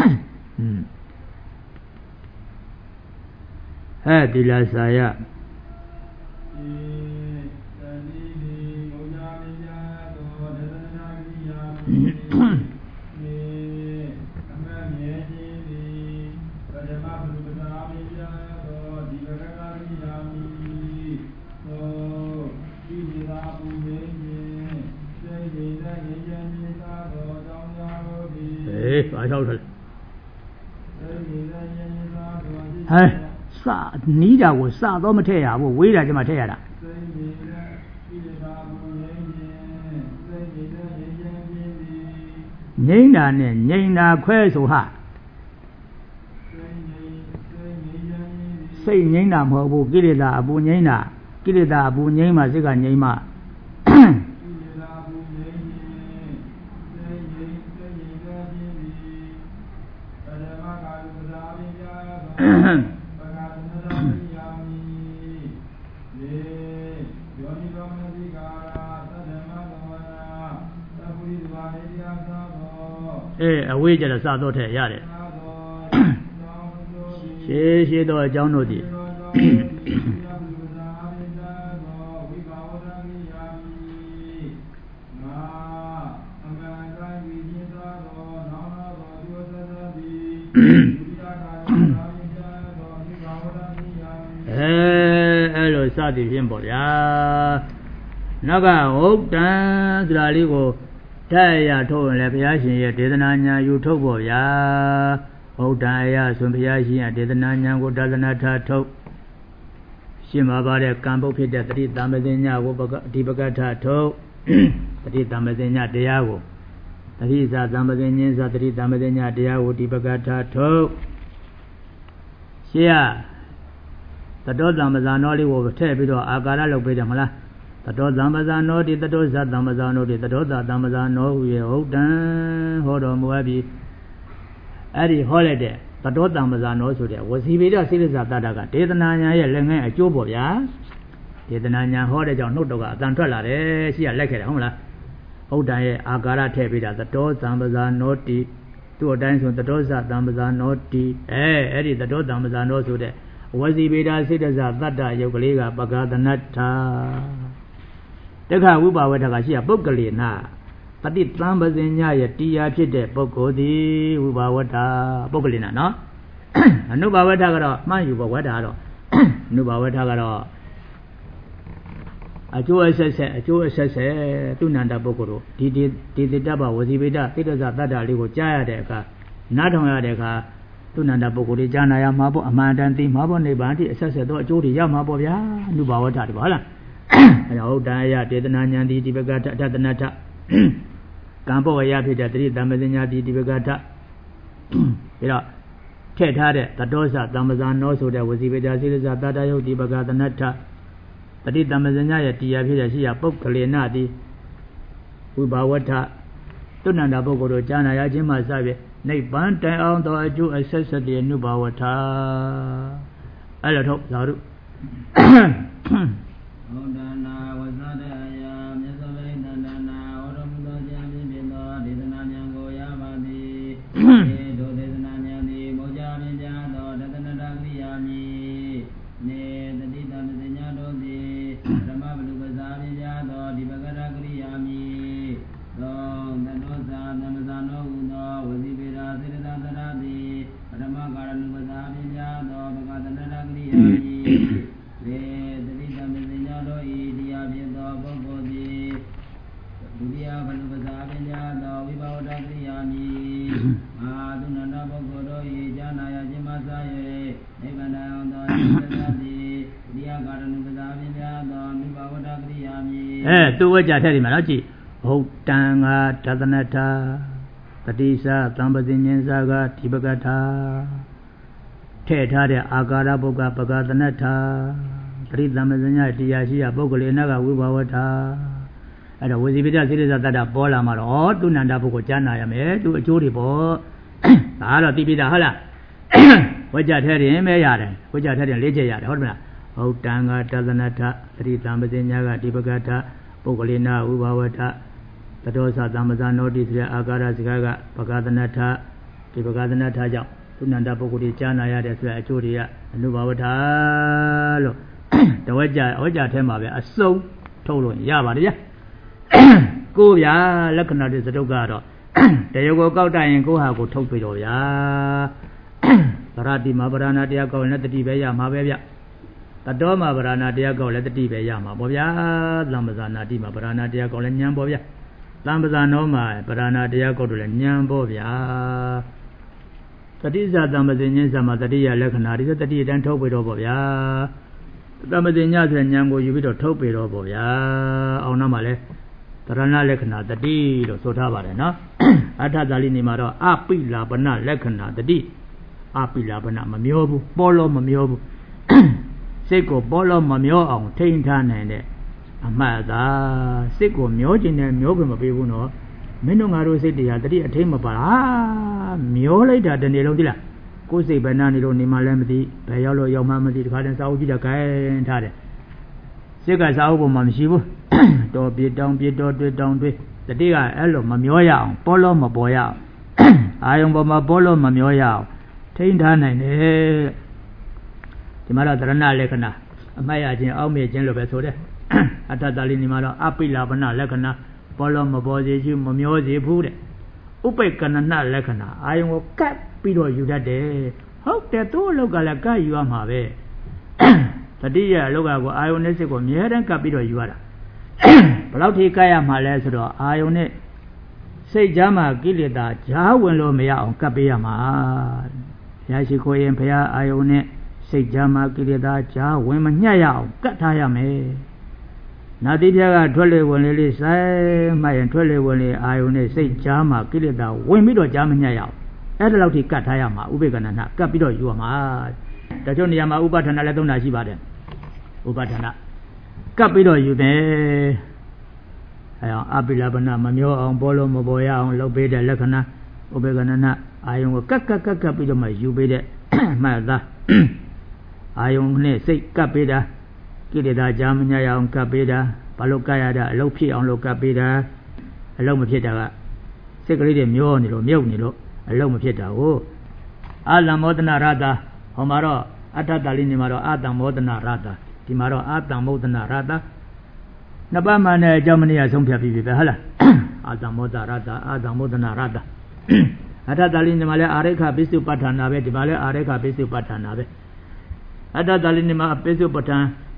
ဒီလာစာယဘာရောက်တယ်စနီးတာကိုစတော့မထည့်ရဘူးဝေးတာကျမှထည့်ရတာငိမ့်တာနဲ့ငိမ့်တာခွဲဆိုဟာစိတ်ငိမ့်တာမဟုတ်ဘူးကိလေသာအပူငိမ့်တာကိလေသာအပူငိမ့်မှစိတ်ကငိမ့်မှအဝေးကျတော့စတော့ထည့်ရတယ်ရှေးတော့အကြောင်းတို့ဒီအဲ့လိုစသည်ဖြင့်ပေါ့ဗျာနောက်ကဟုတ်တန်ဆိုတာလေးကိုတဲ့ရထုတ်ရင်လည်းဘုရားရှင်ရဲ့ဒေသနာညာယူထုတ်ပေါ့ဗျာဟုတ်တန်အရာဆိုဘုရားရှင်ရဲ့ဒေသနာညာကိုဒါသနာထားထုတ်ရှင်းပါပါတဲ့ကံပုတ်ဖြစ်တဲ့တတိတမ္ပဇညာကိုဒီပကထထုတ်တတိတမ္ပဇညာတရားကိုတတိသာတမ္ပဇဉ္ဇာတတိတမ္ပဇညာတရားကိုဒီပကထထုတ်ရှင်းရတတောတမ္ပဇာနောလေးကိုထည့်ပြီးတော့အာကာရလုပ်ပေးတယ်မလားတတောတမ္ပဇာနောတိတတောဇတမ္ပဇာနောတိတတောတမ္ပဇာနောဟူရဲ့ဟုတ်တံဟောတော်မူအပ်ပြီးအဲ့ဒီဟောလိုက်တဲ့တတောတမ္ပဇာနောဆိုတဲ့ဝစီဗေဒစိရိဇာတတကဒေသနာညာရဲ့လက်ငယ်အကျိုးပေါ့ဗျာဒေသနာညာဟောတဲ့ကြောင့်နှုတ်တော်ကအတန်ထွက်လာတယ်ရှိရလိုက်ခဲ့တယ်ဟုတ်မလားဟုတ်တံရဲ့အာကာရထည့်ပေးတာတတောတမ္ပဇာနောတိသူ့အတိုင်းဆိုတတောဇတမ္ပဇာနောတိအဲ့ဒီတတောတမ္ပဇာနောဆိုတဲ့ဝစီဗေဒစိတ္တဇသတ္တယုတ်ကလေးကပဂသနတ္ထာတက္ခဝိပါဝတ္ထကရှိရပုဂ္ဂလေနာတတိတံပဇင်ညရဲ့တရားဖြစ်တဲ့ပုဂ္ဂိုလ်သည်ဝိပါဝတ္ထပုဂ္ဂလေနာနော်အနုဘာဝတ္ထကတော့မှန်ယူပါဝတ္ထကတော့အနုဘာဝတ္ထကတော့အကျိုးအဆက်ဆက်သူနန္ဒပုဂ္ဂိုလ်တို့ဒီတိတ္တပဝစီပိတတိတ္တဇတတ္တလေးကိုကြားရတဲ့အခါနားထောင်ရတဲ့အခါသူနန္ဒပုဂ္ဂိုလ်တွေကြားနာရမှာပေါ့အမှန်တန်သိမှာပေါ့နိဗ္ဗာန်တိအဆက်ဆက်သောအကျိုးတွေရမှာပေါ့ဗျာအနုဘာဝထတယ်ပေါ့ဟုတ်လားအဲဒါဟုတ်တန်ရတေသနာဉာဏ်ဒီပကထအတ္တနာထကံဘောရဖြစ်တဲ့တတိတမ္ပဇညာဒီပကထပြီးတော့ထည့်ထားတဲ့တတောစသမ္ပဇာနောဆိုတဲ့ဝစီပိတစိရဇတတယုတ်ဒီပကသနထတတိတမ္ပဇညာရဲ့တရားဖြစ်တဲ့ရှိရပုဂ္ဂလေနတိဝိဘာဝထသူနန္ဒပုဂ္ဂိုလ်တို့ကြားနာရခြင်းမှစပြီးနိဗ္ဗာန်တိုင်အောင်သောအကျိုးအဆက်ဆက်တည်းအနုဘာဝထအဲ့လိုထုတ်သာဓုဟောဒနာဝဇဒယမြတ်စွာဘုရားတဏ္ဍနာဝရမှုသောဉာဏ်ဖြင့်ဖြစ်သောဒေသနာဉာဏ်ကိုရပါသည်ဒုဒေသနာဉာဏ်သည်မောကြပင်ကြသောတတနတကရိယာမည်နေတတိတမစညာတို့သည်ဓမ္မဘလူပဇာပင်ကြသောဒီပကရကရိယာမည်သောတတောဇာသမဇာနောဟုသောဝစီပေရာစေတသာတရသည်ပထမကာရဏုပဇာပင်ကြသောပကတနတကရိယာမည်လေတတိတမစညာတို့ဤတရားဖြင့်သောပုဂ္ဂိုလ်သည်ဒုတိယဘလူပဇာပင်ကြသောဝိဘာဝတကရိယာမည်အာသုနန္ဒပုဂ္ဂိုလ်တို့ဤဉာဏရခြင်းမစ၍နိဗ္ဗာန်အောင်သောသစ္စာသည်ဒုတိယကာရဏုပဇာပင်ကြသောဝိဘာဝတကရိယာမည်သူဝကြထက်ဒီမှာနော်ကြည့်ဟုတ်တန်ငါတသနထတတိသသံပဇဉ္ဉ္စကဒီပကထာထည့်ထားတဲ့အာကာရပုဂ္ဂပကသနထတတိသမဇညာတရားရှိရပုဂ္ဂလေနကဝိဘာဝထအဲ့တော့ဝစီပိတစိရဇတတ္တပေါ်လာမှာတော့သူနန္ဒပုဂ္ဂိုလ်ကြားနာရမယ်သူအကျိုးတွေပေါ့ဒါကတော့သိပြီးသားဟုတ်လားဝကြထဲရင်ပဲရတယ်ဝကြထဲရင်၄ချက်ရတယ်ဟုတ်တယ်မလားဟုတ်တန်ကတသနထတတိသမဇညာကဒီပကထပုဂ္ဂလေနဝိဘာဝထတတောသသမဇာနောတိဆိုတဲ့အာကာရစကားကပကသနထဒီပကသနထကြောင့်သူနန္ဒပုဂ္ဂိုလ်တွေကြားနာရတဲ့ဆိုတဲ့အကျိုးတွေကအနုဘာဝထလို့တဝကြထဲမှာပဲအစုံထုတ်လို့ရပါတယ်ဗျာကိုဗျာလက္ခဏာတွေစတုတ်ကတော့တယောကိုကောက်တတ်ရင်ကိုဟာကိုထုတ်ပြီတော့ဗျာဗရတိမှာဗရဏတရားကောက်ရင်လည်းတတိပဲရမှာပဲဗျတတောမှာဗရဏတရားကောက်လည်းတတိပဲရမှာပေါ့ဗျာသမ္ပဇာနာတိမှာဗရဏတရားကောက်လည်းဉာဏ်ပေါ့ဗျာသံပဇာနောမှာဗရဏတရားကောက်တော့လည်းဉာဏ်ပေါ့ဗျာတတိဇာသံပဇဉ္ဉ္စမှာတတိယလက္ခဏာတွေတတိအတန်းထုတ်ပြီတော့ပေါ့ဗျာသမဇညဆိုတဲ့ဉာဏ်ကိုယူပြီးတော့ထုတ်ပြီတော့ပေါ့ဗျာအောင်နာမှာလဲတရဏလက္ခဏာတတိလို့ဆိုထားပါတယ်နော်အထသာလိနေမှာတော့အပိလာပနလက္ခဏာတတိအပိလာပနမမျောဘူးပေါ်လို့မမျောဘူးစိတ်ကိုပေါ်လို့မမျောအောင်ထိန်းထားနိုင်တဲ့အမှတ်သာစိတ်ကိုမျောခြင်းနဲ့မျောခွင့်မပေးဘူးနော်မင်းတို့ငါတို့စိတ်တရားတတိအထိမ့်မပါလားမျောလိုက်တာတနေ့လုံးသိလားကိုယ်စိတ်ဘယ်နာနေလို့နေမှလည်းမသိဘယ်ရောက်လို့ရောက်မှမသိတခါတည်းစာအုပ်ကြည့်တာခိုင်းထားတယ်စိတ်ကစာအုပ်ပေါ်မှာမရှိဘူးတော်ပြေတောင်းပြေတော်တွေ့တောင်းတွေ့တတိကအဲ့လိုမမျောရအောင်ပေါ်လို့မပေါ်ရအောင်အာယုံပေါ်မှာပေါ်လို့မမျောရအောင်ထိန်းထားနိုင်တယ်ဒီမှာတော့သရဏလက္ခဏာအမှတ်ရခြင်းအောက်မြင့်ခြင်းလို့ပဲဆိုတယ်အတ္တတလိနေမှာတော့အပိလာပနလက္ခဏာပေါ်လို့မပေါ်စေချူမမျောစေဘူးတဲ့ဥပိက္ကဏနလက္ခဏာအာယုံကိုကပ်ပြီးတော့ယူတတ်တယ်ဟုတ်တယ်သူ့အလောက်ကလည်းကပ်ယူရမှာပဲတတိယအလောက်ကကိုအာယုံနဲ့စိတ်ကိုအမြဲတမ်းကပ်ပြီးတော့ယူရတာဘယ်လောက်ထိကပ်ရမှာလဲဆိုတော့အာယုံနဲ့စိတ်ကြားမှာကိလေသာကြားဝင်လို့မရအောင်ကပ်ပေးရမှာဘုရားရှိခိုးရင်ဘုရားအာယုံနဲ့စိတ်ကြားမှာကိလေသာကြားဝင်မညှက်ရအောင်ကပ်ထားရမယ်နာတိပြကထွက်လေဝင်လေဆိုင်မှရင်ထွက်လေဝင်လေအာယုန်နဲ့စိတ်ကြားမှာကိလေသာဝင်ပြီးတော့ကြားမညှက်ရအောင်အဲ့ဒါလောက်ထိကတ်ထားရမှာဥပေက္ခဏနာကတ်ပြီးတော့ယူရမှာတချို့နေရာမှာဥပဋ္ဌာဏလည်းသုံးတာရှိပါတယ်ဥပဋ္ဌာဏကပ်ပြီးတော့ယူတယ်အဲအောင်အပိလပနမမျောအောင်ပေါ်လို့မပေါ်ရအောင်လုပ်ပေးတဲ့လက္ခဏာဥပေက္ခဏနာအာယုန်ကိုကတ်ပြီးတော့မှယူပေးတဲ့မှတ်သားအာယုန်နဲ့စိတ်ကပ်ပေးတာကိလေသာကြားမညရအောင်ကပ်ပေးတာဘာလို့ကပ်ရတာအလုပ်ဖြစ်အောင်လို့ကပ်ပေးတာအလုပ်မဖြစ်တာကစိတ်ကလေးတွေမျောနေလို့မြုပ်နေလို့အလုပ်မဖြစ်တာကိုအာလမောဒနာရတာဟောမှာတော့အတ္တတလိနေမှာတော့အာတံမောဒနာရတာဒီမှာတော့အာတံမောဒနာရတာနှစ်ပါးမှနဲ့အကြောင်းမနည်းဆုံးဖြတ်ပြီးပြီပဲဟုတ်လားအာတံမောဒနာရတာအာတံမောဒနာရတာအတ္တတလိနေမှာလဲအာရိခပိစုပဋ္ဌာနာပဲဒီမှာလဲအာရိခပိစုပဋ္ဌာနာပဲအတ္တတလိနေမှာပိစုပဋ္ဌာန်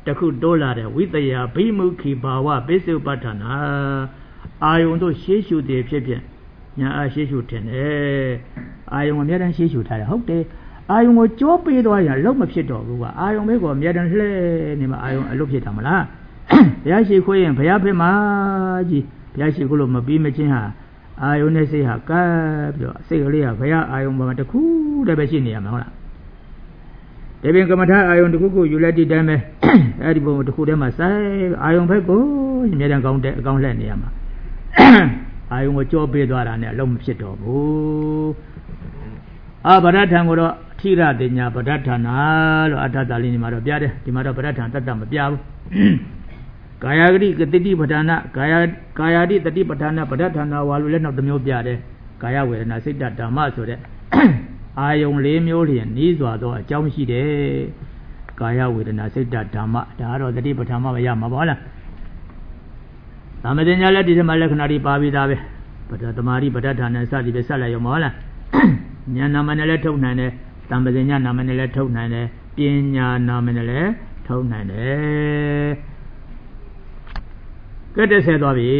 ခုတိုးလာတဲ့ဝိတ္တယာဘိမုခိဘာဝပိစ္ဆုပဋ္ဌာနာအာယုံတို့ရှေးရှုတယ်ဖြစ်ဖြစ်ညာအားရှေးရှုတင်တယ်အာယုံအများတန်းရှေးရှုထားတယ်ဟုတ်တယ်အာယုံကိုကြောပေးသွားရင်လုံးမဖြစ်တော့ဘူးကအာယုံပဲကိုအများတန်းလှဲနေမှာအာယုံအလုပ်ဖြစ်တာမလားဘုရားရှိခိုးရင်ဘုရားဖေးမှာကြီးဘုရားရှိခိုးလို့မပြီးမချင်းဟာအာယုံနဲ့စိတ်ဟာကပ်ပြီးတော့စိတ်ကလေးကဘုရားအာယုံပေါ်မှာတခုတည်းပဲရှိနေရမှာဟုတ်လားဒီပြင်ကမ္မထာအာယုံတစ်ခုခုယူလက်တည်တိုင်းပဲအဲ့ဒီပုံတစ်ခုတည်းမှာစိုက်အာယုံဘက်ကိုအများတန်းကောင်းတဲ့အကောင်းလှည့်နေရမှာအာယုံကိုကြောပေးသွားတာနဲ့အလုံးမဖြစ်တော့ဘူးအာဗဒထံကိုတော့အထိရတင်ညာဗဒထနာလို့အထတာလေးဒီမှာတော့ပြတယ်ဒီမှာတော့ဗဒထံတတ်မပြဘူးကာယဂတိကတိတိပဋ္ဌာနာကာယတိတတိပဋ္ဌာနာဗဒထနာဝါလို့လည်းနောက်တစ်မျိုးပြတယ်ကာယဝေဒနာစိတ်ဓမ္မဆိုတဲ့အာယုံ၄မျိုးလျင်နီးစွာသောအကြောင်းရှိတယ်ကာယဝေဒနာစိတ်ဓမ္မဒါကတော့တတိပဋ္ဌာန်မရမှာပါလားသမ္မတင်ညာလည်းဒီထဲမှာလက္ခဏာတွေပါပြီးသားပဲပဋ္ဌာသမารိပဋ္ဌာန်နဲ့စသည်ပဲဆက်လိုက်ရောမဟုတ်လားဉာဏ်နာမနဲ့လည်းထုတ်နိုင်တယ်သမ္ပဇညာနာမနဲ့လည်းထုတ်နိုင်တယ်ပညာနာမနဲ့လည်းထုတ်နိုင်တယ်ကဲ30သွားပြီ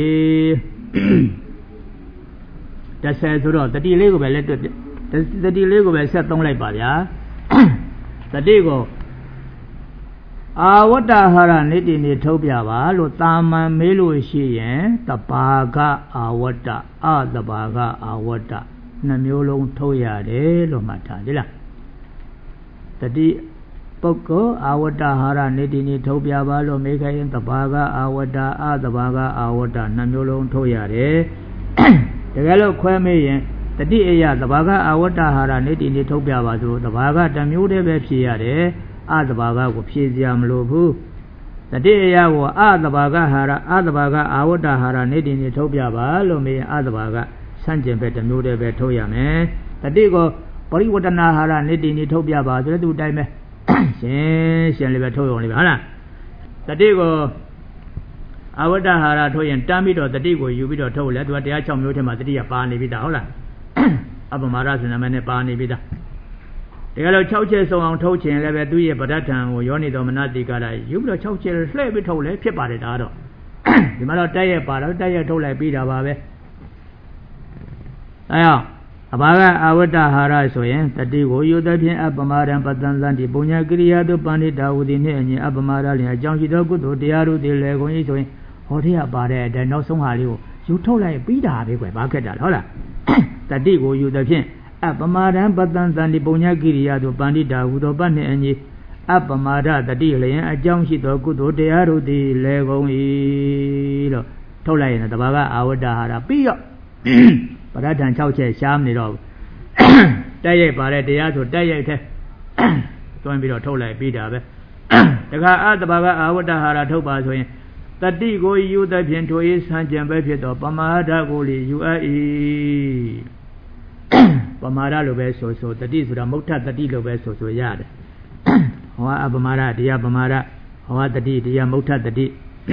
30ဆိုတော့တတိလေးကိုပဲလက်တွေ့တတိလေးကိုပဲဆက်သုံးလိုက်ပါဗျာတတိကိုအာဝတ္တဟာရနိတိနေထုတ်ပြပါလို့တာမန်မေးလို့ရှိရင်တဘာကအာဝတ္တအတဘာကအာဝတ္တနှမျိုးလုံးထုတ်ရတယ်လို့မှတ်ထားတယ်လားတတိပုဂ္ဂိုလ်အာဝတ္တဟာရနိတိနေထုတ်ပြပါလို့မေးခိုင်းတဘာကအာဝတ္တအတဘာကအာဝတ္တနှမျိုးလုံးထုတ်ရတယ်တကယ်လို့ခွဲမေးရင်တတိအယတဘာကအာဝတ္တဟာရနိတိနေထုတ်ပြပါဆိုတဘာကတစ်မျိုးတည်းပဲဖြေရတယ်အတဘာကကိုဖြေစရာမလိုဘူးတတိအယကိုအတဘာကဟာရအတဘာကအာဝတ္တဟာရနိတိနေထုတ်ပြပါလို့မေးရင်အတဘာကဆန့်ကျင်ဘက်တစ်မျိုးတည်းပဲထုတ်ရမယ်တတိကိုပရိဝတ္တနာဟာရနိတိနေထုတ်ပြပါဆိုတဲ့သူအတိုင်းပဲရှင်းလေးပဲထုတ်ရုံလေးပဲဟုတ်လားတတိကိုအာဝတ္တဟာရထုတ်ရင်တမ်းပြီးတော့တတိကိုယူပြီးတော့ထုတ်လဲသူကတရား6မျိုးထဲမှာတတိကပါနေပြီသားဟုတ်လားအပမရဆိုနာမည်နဲ့ပါနေပြီသားတကယ်လို့6ချက်စုံအောင်ထုတ်ခြင်းလည်းပဲသူ့ရဲ့ပဋ္ဌာန်ကိုယောနိတော်မနတိကာရယူပြီးတော့6ချက်လှည့်ပြီးထုတ်လဲဖြစ်ပါတယ်ဒါတော့ဒီမှာတော့တက်ရက်ပါတော့တက်ရက်ထုတ်လိုက်ပြီးတာပါပဲအဲအောင်အဘာကအာဝတ္တဟာရဆိုရင်တတိကိုယူသဖြင့်အပမရံပတန်သံတိပုညကိရိယာတို့ပန္နိတာဝတိနှင့်အညီအပမရလျင်အကြောင်းရှိသောကုသိုလ်တရားတို့သည်လည်းကုန်၏ဆိုရင်ဟောတရားပါတဲ့အတိုင်းနောက်ဆုံးဟာလေးကိုယူထုတ်လိုက်ပြီးတာပဲကွယ်ဘာခက်တာလဲဟုတ်လားတတိကိုယူသဖြင့်အပမရံပတန်သံတိပုညကိရိယာတို့ပန္နိတာဝသောပတ်နှင့်အညီအပမရတတိလျင်အကြောင်းရှိသောကုသိုလ်တရားတို့သည်လည်းကုန်၏လို့ထုတ်လိုက်ရင်တဘာကအာဝတ္တဟာရပြီးတော့ပဋ္ဌာန်6ချက်ရှားမနေတော့ဘူးတက်ရိုက်ပါတဲ့တရားဆိုတက်ရိုက်တဲ့တွန်းပြီးတော့ထုတ်လိုက်ပြီးတာပဲတခါအတဘာကအာဝတ္တဟာရထုတ်ပါဆိုရင်တတိကိုယူသဖြင့်ထို၏ဆံကျင်ပဲဖြစ်သောပမာဒကိုလေယူအပ်၏ပမာဒလိုပဲဆိုတတိဆိုတာမုဋ္ဌတတိလိုပဲဆိုရတယ်ဟောအပမာဒတရားပမာဒဟောတတိတရားမုဋ္ဌတတိ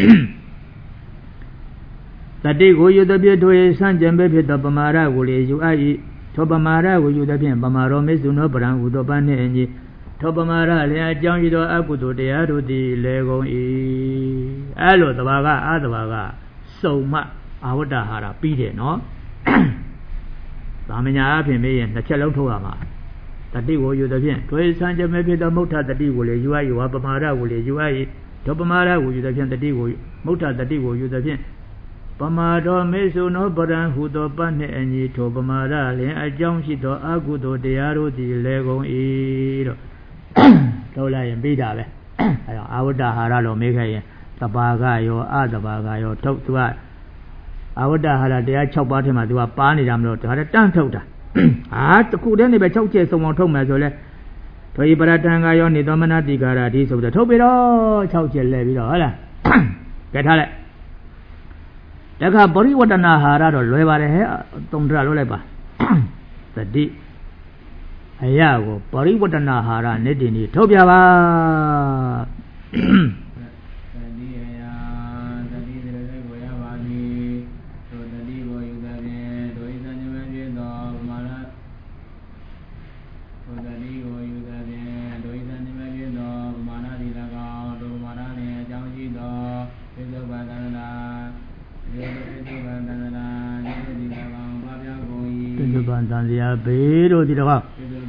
တတိကိုယူသဖြင့်ထို၏ဆံကျင်ပဲဖြစ်သောပမာဒကိုလေယူအပ်၏သောပမာဒကိုယူသဖြင့်ပမာရောမေစုနောပရံဟုသောပန်းနှင့်အညီသောပမာဒလည်းအကြောင်းရှိသောအကုသိုလ်တရားတို့သည်လည်းကုန်၏အဲ့လိုတဘာကအတဘာကစုံမှအာဝတ္တဟာရပြီးတယ်နော်သာမညာအဖြစ်မေးရင်နှစ်ချက်လုံးထုတ်ရမှာတတိကိုယူသဖြင့်ဒွေဆံကျမဲဖြစ်သောမုဋ္ဌတတိကိုလည်းယူအပ်၏ဝါပမာဒကိုလည်းယူအပ်၏သောပမာဒကိုယူသဖြင့်တတိကိုမုဋ္ဌတတိကိုယူသဖြင့်ပမာဒောမေစုနောပရံဟုသောပတ်နှင့်အညီထိုပမာဒလင်အကြောင်းရှိသောအကုသိုလ်တရားတို့သည်လည်းကုန်၏တော့ထုတ်လိုက်ရင်ပြီးတာပဲအဲတော့အာဝတ္တဟာရလို့မေးခဲ့ရင်တဘာကရောအတဘာကရောထုတ်သူကအာဝတ္တဟာရတရား6ပါးထဲမှာသူကပါနေတာမလို့ဒါတန်းထုတ်တာဟာတခုတည်းနေပဲ6ချက်စုံအောင်ထုတ်မယ်ဆိုလဲဒွေပရတံကရောနေသောမနတိကာရဒီဆိုပြီးတော့ထုတ်ပြီးတော့6ချက်လဲပြီးတော့ဟုတ်လားကဲထားလိုက်တခါပရိဝတ္တနာဟာရတော့လွယ်ပါတယ်ဟဲ့တုံတရလွယ်လိုက်ပါသတိအရာကိုပရိဝတ္တနာဟာရနိတ္တိနီထုတ်ပြပါတပိဿုပန်သံဃာဘေးတို့ဒီတော့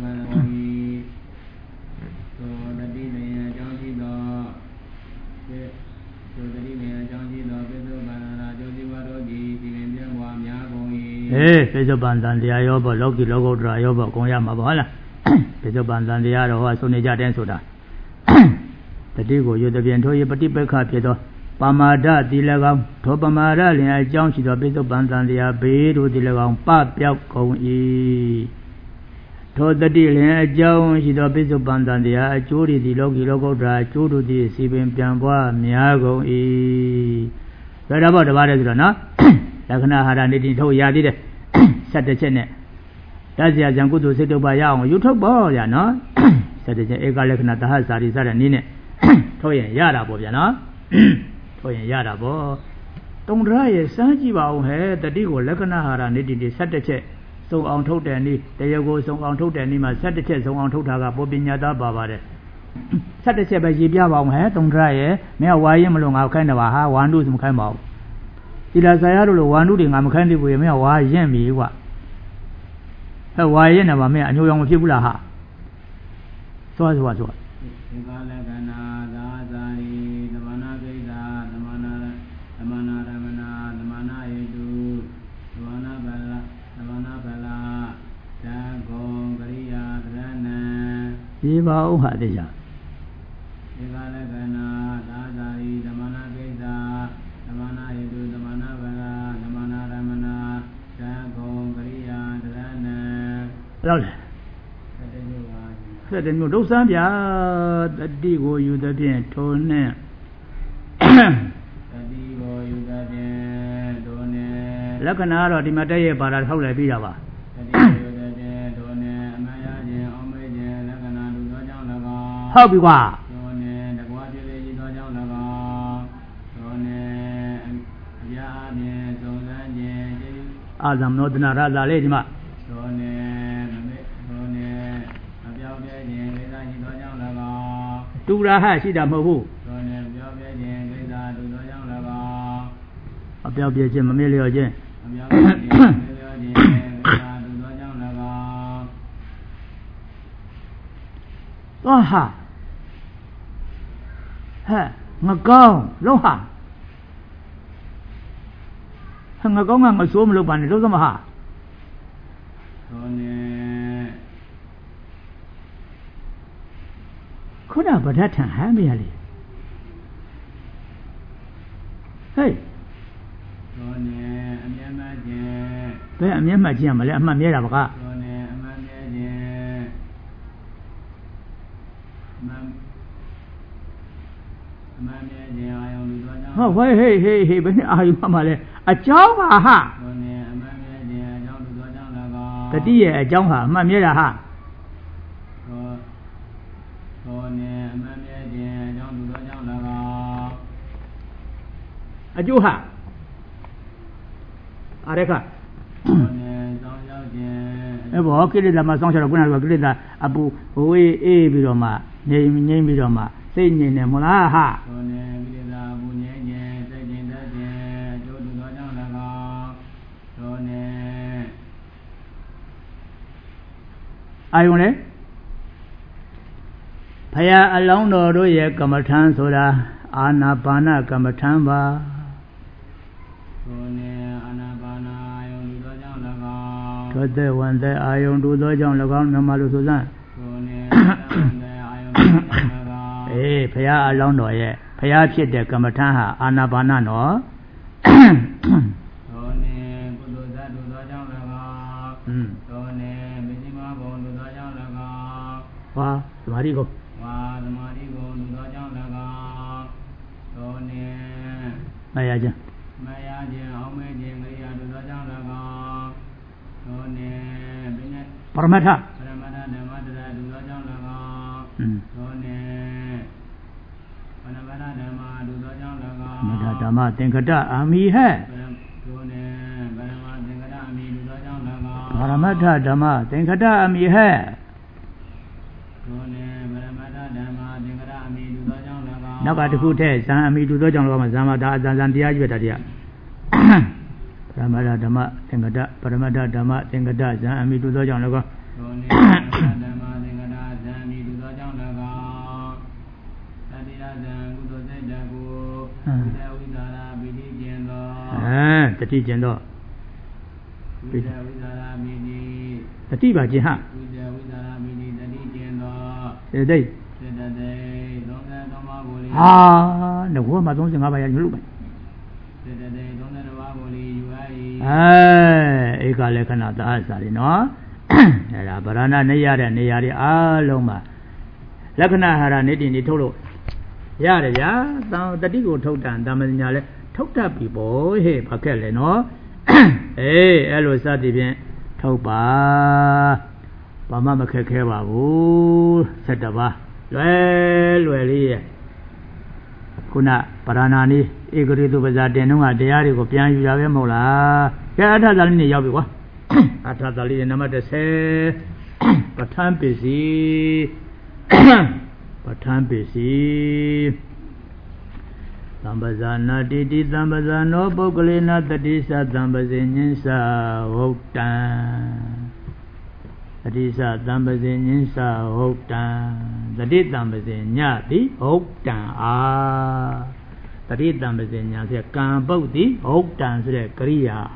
ပိဿုပန်သံဃာရောဘောလောကီလောကုတ္တရာရောဘောအကုန်ရမှာပေါ့ဟုတ်လားပိဿုပန်သံဃာတော့ဟောဆုံးနေကြတဲ့ဆိုတာတတိကိုရွတ်တဲ့ပြင်ထိုရပฏิပက္ခဖြစ်သောပမာဒတိ၎င်းထိုပမာဒလင်အကြောင်းရှိသောပိဿုပန်သံဃာဘေးတို့တိ၎င်းပပြောက်ကုန်၏ထိုတတိလင်အကြောင်းရှိသောပိဿုပန်သံဃာအကျိုးသည်လောကီလောကုတ္တရာအကျိုးတို့သည်စီပင်ပြန်ပွားများကုန်၏ဒါတော့တပါးတည်းဆိုတော့နော်လက္ခဏာဟာရနေတိထုတ်ရသေးတယ်17ချက်နဲ့တတ်စရာဇံကုသိုလ်စိတ်တုပ္ပါရအောင်ယူထုတ်ပေါ့ဗျာနော်17ချက်ဧကလက္ခဏာတဟဇာတိစတဲ့နည်းနဲ့ထုတ်ရင်ရတာပေါ့ဗျာနော်ထုတ်ရင်ရတာပေါ့တုံဒရရဲ့စမ်းကြည့်ပါဦးဟဲ့တတိကိုလက္ခဏာဟာရနေတိ17ချက်စုံအောင်ထုတ်တဲ့နည်းတရားကိုစုံအောင်ထုတ်တဲ့နည်းမှာ17ချက်စုံအောင်ထုတ်တာကပေါ်ပညာသားပါပါတယ်17ချက်ပဲရေးပြပါအောင်ဟဲ့တုံဒရရဲ့မင်းကဝါရင်မလို့ငါခိုင်းတယ်ပါဟာဝန္တုစမခိုင်းပါဘူးဒီလာဆရာတို့လိုဝန္တုတွေငါမခိုင်းသေးဘူးရေမင်းကဝါရင်ပြီကွာဟဲ့ဝါရင်နဲ့ပါမင်းအညိုရောင်မဖြစ်ဘူးလားဟာသွားဒီကာလကနာသာဇာရီသမဏကိစ္စသမဏရမနာသမဏယေတုသမဏဗလသံဃောကရိယာတရဏံဒီပါဥဟာတေချာဒီကာလကနာသာဇာရီသမဏကိစ္စသမဏယေတုသမဏဗလသမဏရမနာသံဃောကရိယာတရဏံဟုတ်လား17မျိုးဒုစမ်းပြတတိကိုယူသဖြင့်ထိုနှင့်တတိကိုယူသဖြင့်ထိုနှင့်လက္ခဏာတော့ဒီမှာတည့်ရဲ့ပါတာထောက်လိုက်ပြီးတာပါတတိကိုယူသဖြင့်ထိုနှင့်အမှန်ရခြင်းအောင်မေ့ခြင်းလက္ခဏာလူသောကြောင့်၎င်းဟုတ်ပြီကွာထိုနှင့်တကွာပြည့်လေသောကြောင့်၎င်းထိုနှင့်အရာအမြင်စုံစမ်းခြင်းအာဇမနောတနာရသာလေးဒီမှာထိုနှင့်တူရာဟရှိတာမဟုတ်ဘူးသောနေပြောပြခြင်းကိစ္စတူသောကြောင့်၎င်းအပြောပြခြင်းမမေ့လျော့ခြင်းအပြောပြခြင်းမမေ့လျော့ခြင်းကိစ္စတူသောကြောင့်၎င်းသောဟာဟဲ့ငကောင်းလုံးဟာငကောင်းကငဆိုးမလုပ်ပါနဲ့လုံးစမဟာသောနေခုနဗဒ္ဒထံဟမ်းမရလေဟေးသောနေအမျက်မှတ်ခြင်းဘယ်အမျက်မှတ်ခြင်းမလဲအမှတ်မြဲတာပကသောနေအမှတ်မြဲခြင်းအမှန်မြဲခြင်းအာယုံလူသောကြောင့်ဟောဟေးဘယ်နဲ့အာယုံမှလဲအကြောင်းပါဟာသောနေအမှတ်မြဲခြင်းအကြောင်းလူသောကြောင့်၎င်းတတိရဲ့အကြောင်းဟာအမှတ်မြဲတာဟာသောနေအမှန်မြဲခြင်းအကြောင်းလူသောကြောင့်၎င်းအကျိုးဟာအရခသောနေစောင်းရောက်ခြင်းဘောကိလေသာမှာစောင်းချတော့ခုနကကိလေသာအပူဝေးအေးပြီးတော့မှငြိမ်ပြီးတော့မှစိတ်ငြိမ်နေမလားဟာသောနေကိလေသာအပူငြိမ်ခြင်းစိတ်ငြိမ်တတ်ခြင်းအကျိုးလူသောကြောင့်၎င်းသောနေအာယုံလေဖယားအလောင်းတော်တို့ရဲ့ကမ္မထံဆိုတာအာနာပါနကမ္မထံပါသောနေအာနာပါနအာယုံလူသောကြောင့်၎င်းသောတဲ့ဝန်တဲ့အာယုံလူသောကြောင့်၎င်းမြန်မာလူဆိုစမ်းသောနေဝန်တဲ့အာယုံလူသောကြောင့်၎င်းအေးဖယားအလောင်းတော်ရဲ့ဖယားဖြစ်တဲ့ကမ္မထံဟာအာနာပါနနော်သောနေကုသိုလ်ဇတ်လူသောကြောင့်၎င်းသောနေမဇ္ဈိမဘုံလူသောကြောင့်၎င်းဟောသမာဓိကိုသမာဓိကိုလူသောကြောင့်၎င်းသောနေမရခြင်းအောင်မေခြင်းကိရိယာလူသောကြောင့်၎င်းသောနေပရမတ္ထဓမ္မတရလူသောကြောင့်၎င်းသောနေပရမတ္ထဓမ္မလူသောကြောင့်၎င်းပရမတ္ထဓမ္မသင်္ကတအာမိဟဲ့သောနေပရမသင်္ကတအာမိလူသောကြောင့်၎င်းပရမတ္ထဓမ္မသင်္ကတအာမိဟဲ့သောနေနောက်ကတစ်ခုထဲဇံအမိတူသောကြောင့်လောကမှာဇံမှာဒါအဇံတရားကြီးပဲတရားပရမတ္ထဓမ္မသင်္ကတပရမတ္ထဓမ္မသင်္ကတဇံအမိတူသောကြောင့်လောကသောနေဓမ္မသင်္ကတဇံအမိတူသောကြောင့်လောကတတိယဇံကုသိုလ်စိတ်တကူဝိတဝိသရာပိဋိကျင်သောတတိကျင်သောဝိတဝိသရာပိဋိတတိပါကျင်ဟာဝိတဝိသရာပိဋိတတိကျင်သောစေတိစေတသိက်33ပါးကိုလေဟာငဘောမှာ35ပါးရညလို့ပဲစေတသိက်32ပါးကိုလေယူရ၏ဧကလက္ခဏာသာအစာတွေနော်အဲ့ဒါဗရဏနေရတဲ့နေရာတွေအားလုံးမှာလက္ခဏာဟာရနေတင်နေထုတ်လို့ရတယ်ဗျာတတိကိုထုတ်တန်တမဉ္ဇညာလဲထုတ်တတ်ပြီပေါ့ဟဲ့ဘာခက်လဲနော်အဲ့လိုစသည်ဖြင့်ထုတ်ပါဘာမှမခက်ခဲပါဘူး7ပါးလွယ်လေးရဲ့ခုနပရဏာနီဧကရိတုပဇာတင်တော့ကတရားတွေကိုပြန်ယူရပဲမဟုတ်လားကဲအထသာလေးနဲ့ရောက်ပြီကွာအထသာလေးနံပါတ်10ပဋ္ဌာန်းပစ္စည်းပဋ္ဌာန်းပစ္စည်းသံပဇာနာတိတိသံပဇာနောပုဂ္ဂလေနတတိသသံပဇေညင်းသဟုတ်တံတတိသသံပဇေညင်းသဟုတ်တံတတိသံပဇေညတိဟုတ်တံတတိတံပဇေညာဆိုကံပုတ်တိဟုတ်တံဆိုတဲ့ကရိယာ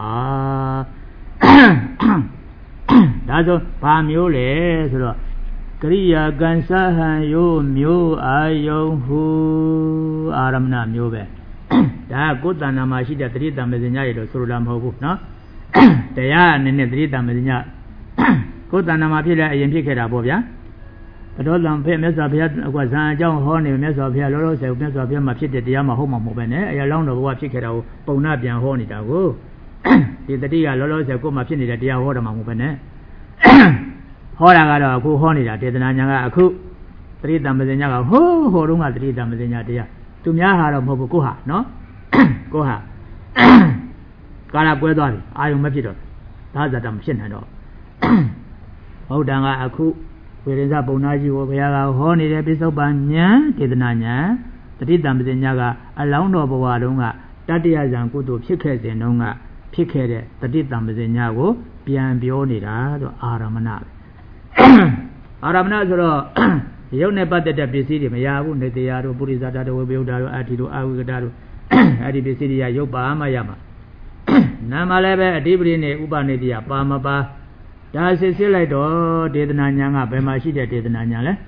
ဒါဆိုဘာမျိုးလဲဆိုတော့ကရိယာကံစဟံယောမျိုးအာယုံဟုအာရမဏမျိုးပဲဒါကကိုယ်တဏ္ဍာမှာရှိတဲ့တတိတံပဇေညာရေလို့ဆိုလိုတာမဟုတ်ဘူးနော်တရားအနေနဲ့တတိတံပဇေညာကိုယ်တဏ္ဍာမှာဖြစ်တဲ့အရင်ဖြစ်ခဲ့တာပေါ့ဗျာဘုတော်တန်ဖေမြတ်စွာဘုရားအကွာဇံအကြောင်းဟောနေမြတ်စွာဘုရားလောလောဆယ်မြတ်စွာဘုရားမှာဖြစ်တဲ့တရားမှာဟုတ်မှာမဟုတ်ပဲနဲ့အရာလောင်းတော်ဘဝဖြစ်ခဲ့တာကိုပုံနာပြန်ဟောနေတာကိုဒီတတိကလောလောဆယ်ကိုယ်မှာဖြစ်နေတဲ့တရားဟောတာမှမဟုတ်ပဲနဲ့ဟောတာကတော့အခုဟောနေတာဒေသနာညာကအခုတတိတံပဇေညာကဟိုးတုန်းကတတိတံပဇေညာတရားသူများဟာတော့မဟုတ်ဘူးကိုဟာနော်ကိုဟာကာလကွဲသွားပြီအာယုံမဖြစ်တော့ဒါဇာတမဖြစ်နိုင်တော့ဟုတ်တန်ကအခုဝေဒဇပုံနာကြီးကိုဘုရားကဟောနေတဲ့ပိဿုပန်ဉာဏ်ဒေသနာဉာဏ်တတိတံပဇေညာကအလောင်းတော်ဘဝတုန်းကတတ္တယဇံကုသိုလ်ဖြစ်ခဲ့စဉ်တုန်းကဖြစ်ခဲ့တဲ့တတိတံပဇေညာကိုပြန်ပြောနေတာဆိုအာရမဏပဲအာရမဏဆိုတော့ရုပ်နဲ့ပတ်သက်တဲ့ပစ္စည်းတွေမရဘူးနေတရားတို့ပုရိသတာတို့ဝေပယုဒ္ဓတို့အဋ္ဌိတို့အာဝိကတာတို့အဲ့ဒီပစ္စည်းတွေကရုပ်ပါမှရမှာနာမလည်းပဲအဓိပတိနဲ့ဥပနိတိယပါမပါဒါစစ်လိုက်တော့ဒေသနာဉာဏ်ကဘယ်မှာရှိတဲ့ဒေသနာဉာဏ်လဲ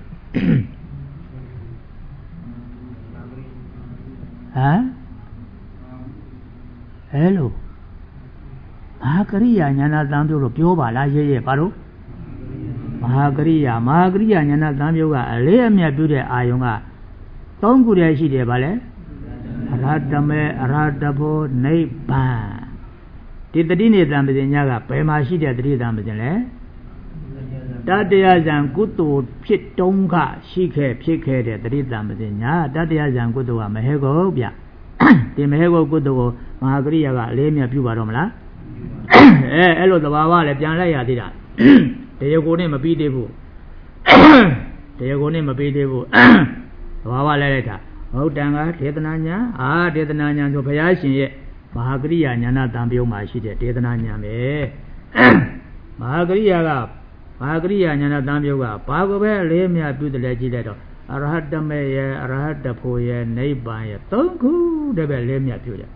ဟဲလိုမဟာကရိယာဉာဏသံပြုလို့ပြောပါလားရဲဘာလို့မဟာကရိယာဉာဏသံပြုကအလေးအမြတ်ပြုတဲ့အာယုံက3ခုတည်းရှိတယ်ဗါလဲအရဟတမေအရဟတဘောနိဗ္ဗာန်ဒီတတိနေတံပဇေညာကဘယ်မှာရှိတဲ့တတိတံပဇေလဲတတယဇံကုသိုလ်ဖြစ်တုံးကရှိခဲ့ဖြစ်ခဲ့တဲ့တတိတံပဇေညာတတယဇံကုသိုလ်ကမဟေကုတ်ဗျဒီမဟေကုတ်ကုသိုလ်ကိုမဟာကရိယာကအလေးအမြတ်ပြုပါတော့မလားအဲ့လိုသဘာဝလည်းပြန်လိုက်ရသေးတာတရားကိုနဲ့မပြီးသေးဘူးတရားကိုနဲ့မပြီးသေးဘူးသဘာဝလိုက်လိုက်တာဟုတ်တန်ကဒေသနာညာဒေသနာညာဆိုဘုရားရှင်ရဲ့မဟာကရိယာဉာဏတံပြုံးမှာရှိတဲ့ဒေသနာဉာဏ်ပဲမဟာကရိယာဉာဏတံပြုံးကဘာကိုပဲအလေးအမြတ်ပြုတယ်လဲကြည့်လိုက်တော့အရဟတမေရဲ့အရဟတဖို့ရဲ့နိဗ္ဗာန်ရဲ့3ခုတည်းပဲအလေးအမြတ်ပြုတယ်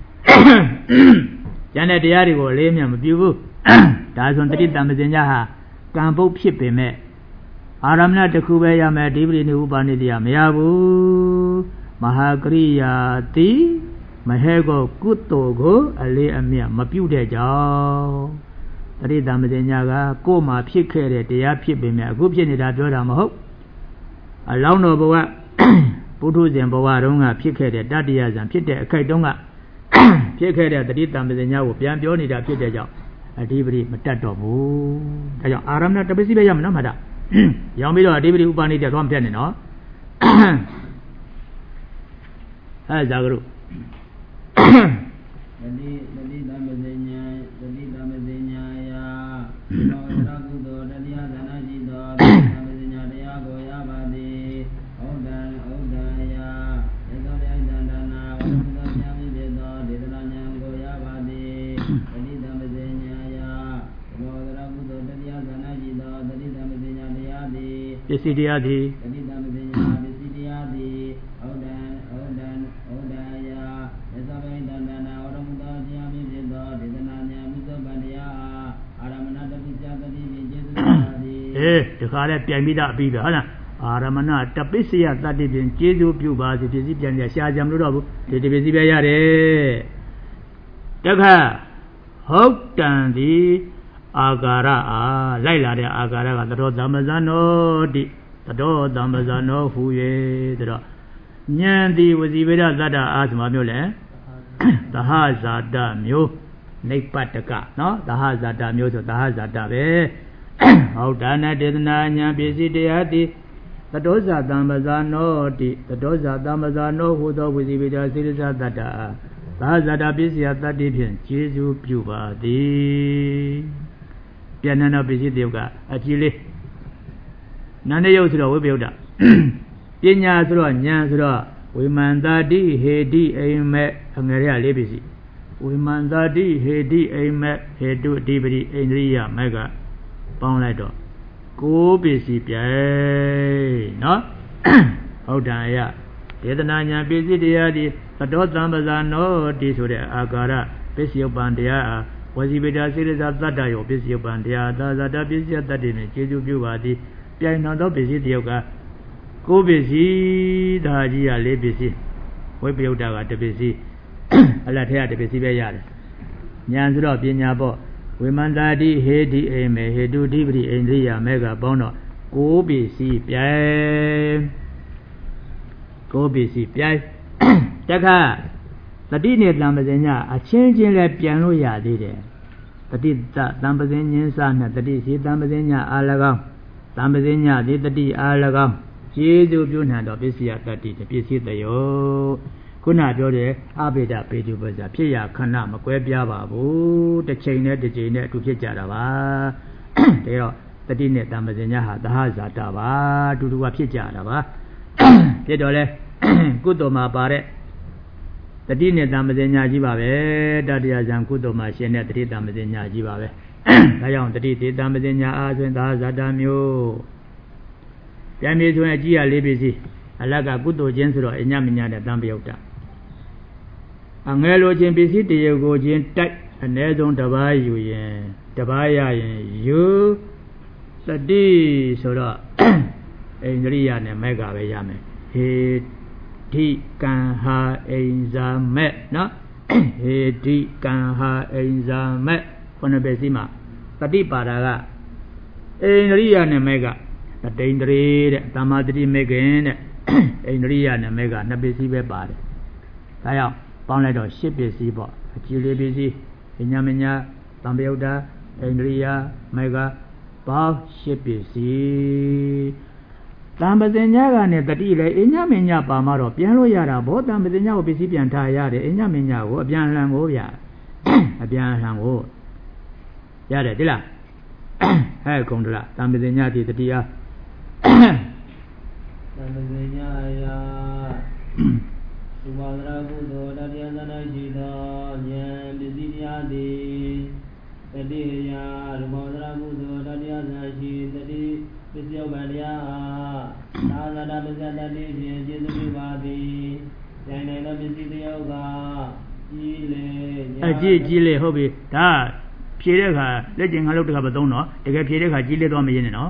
ကျန်တဲ့တရားတွေကိုအလေးအမြတ်မပြုဘူးဒါဆိုတတိတံပဇေညာဟာကံပုတ်ဖြစ်ပေမဲ့အာရမဏတစ်ခုပဲရမယ်ဒီပရိနိဥပါနိတရားမရဘူးမဟာကရိယာတိမဟေကောကုသိုလ်ကိုအလေးအမြတ်မပြုတဲ့ကြောင့်တတိတံပဇေညာကကိုယ်မှာဖြစ်ခဲ့တဲ့တရားဖြစ်ပေမဲ့အခုဖြစ်နေတာပြောတာမဟုတ်အလောင်းတော်ဘဝပုထုဇဉ်ဘဝတုန်းကဖြစ်ခဲ့တဲ့တတ္တယဇံဖြစ်တဲ့အခိုက်တုန်းကဖြစ်ခဲ့တဲ့တတိတံပဇေညာကိုပြန်ပြောနေတာဖြစ်တဲ့ကြောင့်အဓိပတိမတတ်တော့ဘူးဒါကြောင့်အာရမဏတပစ္စည်းပဲရမယ်နော်မှတ်တာရောင်းပြီးတော့အဓိပတိဥပနိဒေတော့မပြတ်နဲ့နော်ဇာကရုတတိတမဇေညာယာသောတကုသိုလ်တရားသနာရှိသောတမဇေညာတရားကိုရပါသည်ဟုတ်တံယာပစ္စည်းတရားသည်တတိတမစညာပစ္စည်းတရားသည်ဩဒံယာသစ္စာပိတန္တနာဩရမတောဉာဏ်ဖြင့်သောဒေသနာဉာဏ်မှုသောဗန္တရားအာရမဏတပိစ္ဆာတတိဖြင့်ကျေစုပါသည်ဒီခါလဲပြန်ပြီးသားအပြီးပဲဟုတ်လားအာရမဏတပိစ္ဆယတတိဖြင့်ကျေစုပြုပါစေပစ္စည်းပြန်ပြန်ရှားကြမလို့တော့ဘူးဒီပစ္စည်းပဲရတယ်တခါဟုတ်တံသည်အာကာရအားလိုက်လာတဲ့အာကာရကသတောသမ္ပဇာနောတိသတောသမ္ပဇာနောဟူ၍ဆိုတော့ဉာဏ်သည်ဝစီဝေဒသတ္တအားဆိုမှမျိုးလဲသဟဇာတမျိုးနိပ္ပတကနော်သဟဇာတမျိုးဆိုသဟဇာတပဲဟုတ်ဒါနတေသနာဉာဏ်ပစ္စည်းတရားသည်သတောဇာသမ္ပဇာနောတိသတောဇာသမ္ပဇာနောဟူသောဝစီဝေဒစေရဇသတ္တအားသဟဇာတပစ္စယတတ္တိဖြင့်ကျေစုပြုပါသည်ပြန်နန္ဒပစ္စည်းတယုတ်ကအကြည့်လေးနန္ဒယုတ်ဆိုတော့ဝိပယုတ်တာပညာဆိုတော့ဉာဏ်ဆိုတော့ဝိမန္တာတိဟေတိအိမ်မဲ့အငယ်ရလေးပစ္စည်းဝိမန္တာတိဟေတိအိမ်မဲ့ဟေတုအဓိပတိအိန္ဒြိယမဲ့ကပေါင်းလိုက်တော့ကိုးပစ္စည်းပြဲနော်ဟုတ်တယ်ရဒေသနာညာပစ္စည်းတရားဒီသတောသမ္ပဇာနောတိဆိုတဲ့အာကာရပစ္စယုပ္ပံတရားဝစီဝေဒစေရဇသတ္တယောပစ္စယုပ္ပံတရားသာဇာတပစ္စယတတ္တိနဲ့ကျေစုပြုပါသည်ပြိုင်တော်သောပစ္စည်းတယောက်ကကိုးပစ္စည်းဒါကြီးကလေးပစ္စည်းဝိပယုတ်တာကတစ်ပစ္စည်းအလတ်ထဲကတစ်ပစ္စည်းပဲရတယ်ဉာဏ်ဆိုတော့ပညာပေါ့ဝိမန္တာတိဟေတိအိမေဟေတုဓိပတိအိန္ဒြိယမဲကပေါင်းတော့ကိုးပစ္စည်းပြိုင်ကိုးပစ္စည်းပြိုင်တခါတတိနဲ့တံပဇင်ညအချင်းချင်းလဲပြန်လို့ရသေးတယ်တတိတံပဇင်ညင်းစနဲ့တတိစီတံပဇင်ညအာ၎င်းတံပဇင်ညဒီတတိအာ၎င်းကျေစုပြုနှံတော့ပစ္စယတတ္တိပစ္စည်းတယောခုနပြောတယ်အဘိဓပေတုပဇာဖြစ်ရခဏမကွဲပြားပါဘူးတစ်ချိန်နဲ့တစ်ချိန်နဲ့အတူဖြစ်ကြတာပါဒါတော့တတိနဲ့တံပဇင်ညဟာသဟဇာတပါအတူတူကဖြစ်ကြတာပါဖြစ်တော့လဲကုသိုလ်မှာပါတဲ့တတိနဲ့တံပဇင်ညာကြီးပါပဲတတရားဇံကုသိုလ်မှာရှင်တဲ့တတိတံပဇင်ညာကြီးပါပဲဒါကြောင့်တတိတေတံပဇင်ညာအားဆိုရင်သာဇာတမျိုးပြန်ပြီးဆိုရင်အကြည့်ရလေးပစ္စည်းအလတ်ကကုသိုလ်ချင်းဆိုတော့အညမညာတဲ့တံပယုတ်တာအငယ်လိုချင်းပစ္စည်းတရေကိုချင်းတိုက်အ ਨੇ ဆုံးတစ်ပါးယူရင်တစ်ပါးရရင်ယူတတိဆိုတော့အိန္ဒြိယနဲ့မဲ့ကပဲရမယ်ဟေတိကံဟာအိမ်ဇာမဲ့နော်ဟေတိကံဟာအိမ်ဇာမဲ့ခုနှစ်ပဲစီမှာတတိပါဒာကအိန္ဒြိယနဲ့မဲ့ကတတိန္ဒြေတဲ့သမာဓိမဲ့ခင်တဲ့အိန္ဒြိယနဲ့မဲ့ကနှစ်ပစ္စည်းပဲပါတယ်ဒါကြောင့်ပေါင်းလိုက်တော့၈ပစ္စည်းပေါ့အကြည်လေးပစ္စည်းပညာမညာသံပယုတ်တာအိန္ဒြိယမဲ့ကပေါင်း၈ပစ္စည်းတံပဇင်ညာကနေတတိလေအညမညာပါမှတော့ပြန်လို့ရတာဘောတံပဇင်ညာကိုပစ္စည်းပြန်ထားရတယ်အညမညာကိုအပြန်လှန်ကိုဗျာအပြန်လှန်ကိုရတယ်ဒီလားဟဲ့ကုံတလားတံပဇင်ညာဒီတတိအားတံပဇင်ညာယာသုဘာဒရာကုသိုလ်တတိယသနာရှိသောဉာဏ်ပစ္စည်းတရားသည်တတိယရူပဒရာကုသိုလ်တတိယသနာရှိတတိပစ္စယုပ္ပံတရားသာသနာပစ္စယတတ္တိဖြင့်ကျေစုပြုပါသည်ဉာဏ်နဲ့သောပစ္စည်းတယောက်ကကြီးလေအကြီးလေဟုတ်ပြီဒါဖြေတဲ့အခါလက်ကျင်ငါလုပ်တဲ့အခါမသုံးတော့တကယ်ဖြေတဲ့အခါကြီးလေသွားမရင်းနဲ့နော်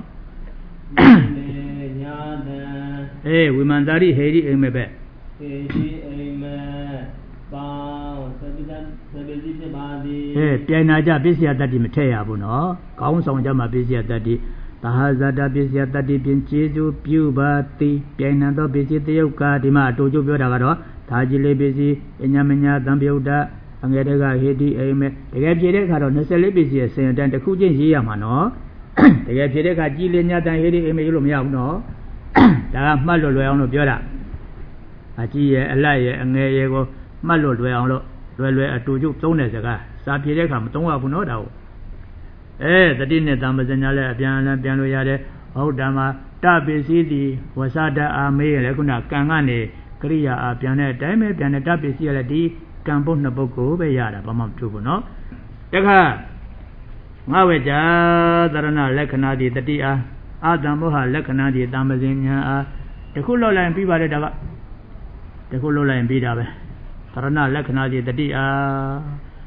ညာတံဝိမန္တာရိဟေရိအိမ်မဲ့ပဲဟေရိအိမ်မဲ့ပေါင်းသပိဖြစ်ပါသည်ပြိုင်နာကြပစ္စယတတ္တိမထည့်ရဘူးနော်ကောင်းဆောင်ကြမှာပစ္စယတတ္တိသဟဇာတပစ္စယတတ္တိဖြင့်ကျေစုပြုပါသည်ပြိုင်နာသောပစ္စည်းတယုတ်ကဒီမှာအတူတူပြောတာကတော့ဒါကြီးလေးပစ္စည်းအညမညာသံပယုတ်တအငယ်တကဟေတိအိမ်မဲ့တကယ်ဖြေတဲ့အခါတော့24ပစ္စည်းရဲ့ဆင်တန်းတစ်ခုချင်းရေးရမှာနော်တကယ်ဖြေတဲ့အခါကြီးလေးညာတန်ဟေတိအိမ်မဲ့ရေးလို့မရဘူးနော်ဒါကမှတ်လို့လွယ်အောင်လို့ပြောတာအကြီးရဲ့အလတ်ရဲ့အငယ်ရဲ့ကိုမှတ်လို့လွယ်အောင်လို့လွယ်အတူတူသုံးတဲ့စကားစာဖြေတဲ့အခါမသုံးရဘူးနော်ဒါကိုတတိနဲ့တံပဇင်ညာလည်းအပြန်အလှန်ပြန်လို့ရတယ်ဟုတ်တယ်မှာတပစ္စည်းဒီဝဆဒအာမေးရလေခုနကံကနေကရိယာအပြန်တဲ့အတိုင်းပဲပြန်တဲ့တပစ္စည်းရလေဒီကံပုတ်နှစ်ပုတ်ကိုပဲရတာဘာမှမထူးဘူးနော်တခါငါဝေကြသရဏလက္ခဏာဒီတတိအားအာတံမောဟလက္ခဏာတိတံပဇင်ညာအားတခုလောက်လိုက်ပြီးပါတယ်ဒါကတခုလောက်လိုက်ပြီးတာပဲသရဏလက္ခဏာတိတတိအား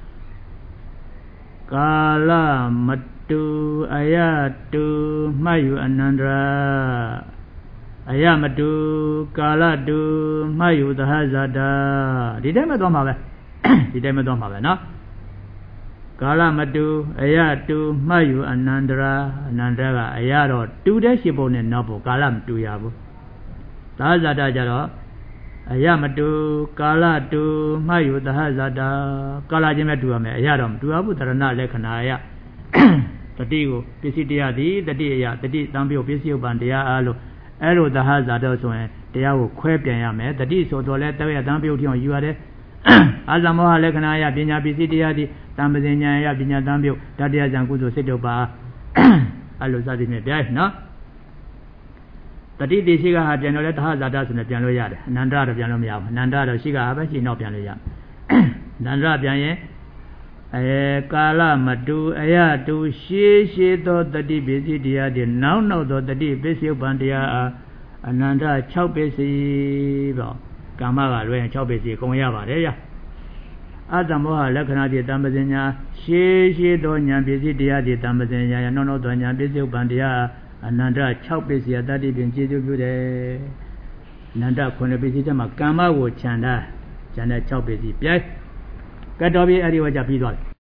ကာလမတုအယတုမှတ်ယူအနန္တရာအယမတုကာလတုမှတ်ယူသဟဇာတာဒီတိုင်းမသွားမှာပဲဒီတိုင်းမသွားမှာပဲနော်ကာလမတုအယတုမှတ်ယူအနန္တရာအနန္တရာကအယတော့တူတဲ့ရှိပုံနဲ့နောက်ပုံကာလမတူရဘူးသဟဇာတာကြတော့အယမတုကာလတုမှတ်ယူသဟဇာတာကာလချင်းပဲတူရမယ်အယတော့မတူရဘူးတရဏလက္ခဏာအယတတိကိုပစ္စည်းတရားသည်တတိအယတတိတံပြုတ်ပစ္စည်းဥပ္ပံတရားအားလို့အဲ့လိုသဟဇာတော့ဆိုရင်တရားကိုခွဲပြန်ရမယ်တတိဆိုတော့လဲတဝရတံပြုတ်ထီအောင်ယူရတယ်အာဇမောဟလက္ခဏာအယပညာပစ္စည်းတရားသည်တံပဇင်ညာအယပညာတံပြုတ်တတိယဇံကုသိုလ်စိတ်တို့ပါအဲ့လိုစသည်ဖြင့်ပြဲနော်တတိတိရှိကဟာပြန်လို့လဲသဟဇာတဆိုနေပြန်လို့ရတယ်အနန္တရတော့ပြန်လို့မရဘူးအနန္တရတော့ရှိကဟာပဲရှိနောက်ပြန်လို့ရအနန္တရပြန်ရင်ကာလမတူအယတူရှေးရှေးသောတတိပစ္စည်းတရားတွေနောက်နောက်သောတတိပစ္စည်းဥပ္ပံတရားအားအနန္တ6ပစ္စည်းပေါ့ကာမကလွဲရင်6ပစ္စည်းကုန်ရပါတယ်ရအတ္တမောဟလက္ခဏာတိတံပဇင်ညာရှေးရှေးသောဉာဏ်ပစ္စည်းတရားတွေတံပဇင်ညာနောက်နောက်သောဉာဏ်ပစ္စည်းဥပ္ပံတရားအနန္တ6ပစ္စည်းတတိပင်ကျေစုပြုတယ်အနန္တ9ပစ္စည်းတည်းမှာကာမကိုခြံတာခြံတဲ့6ပစ္စည်းပြဲကတ်တော်ပြီအဲ့ဒီဝကြပြီးသွားတယ်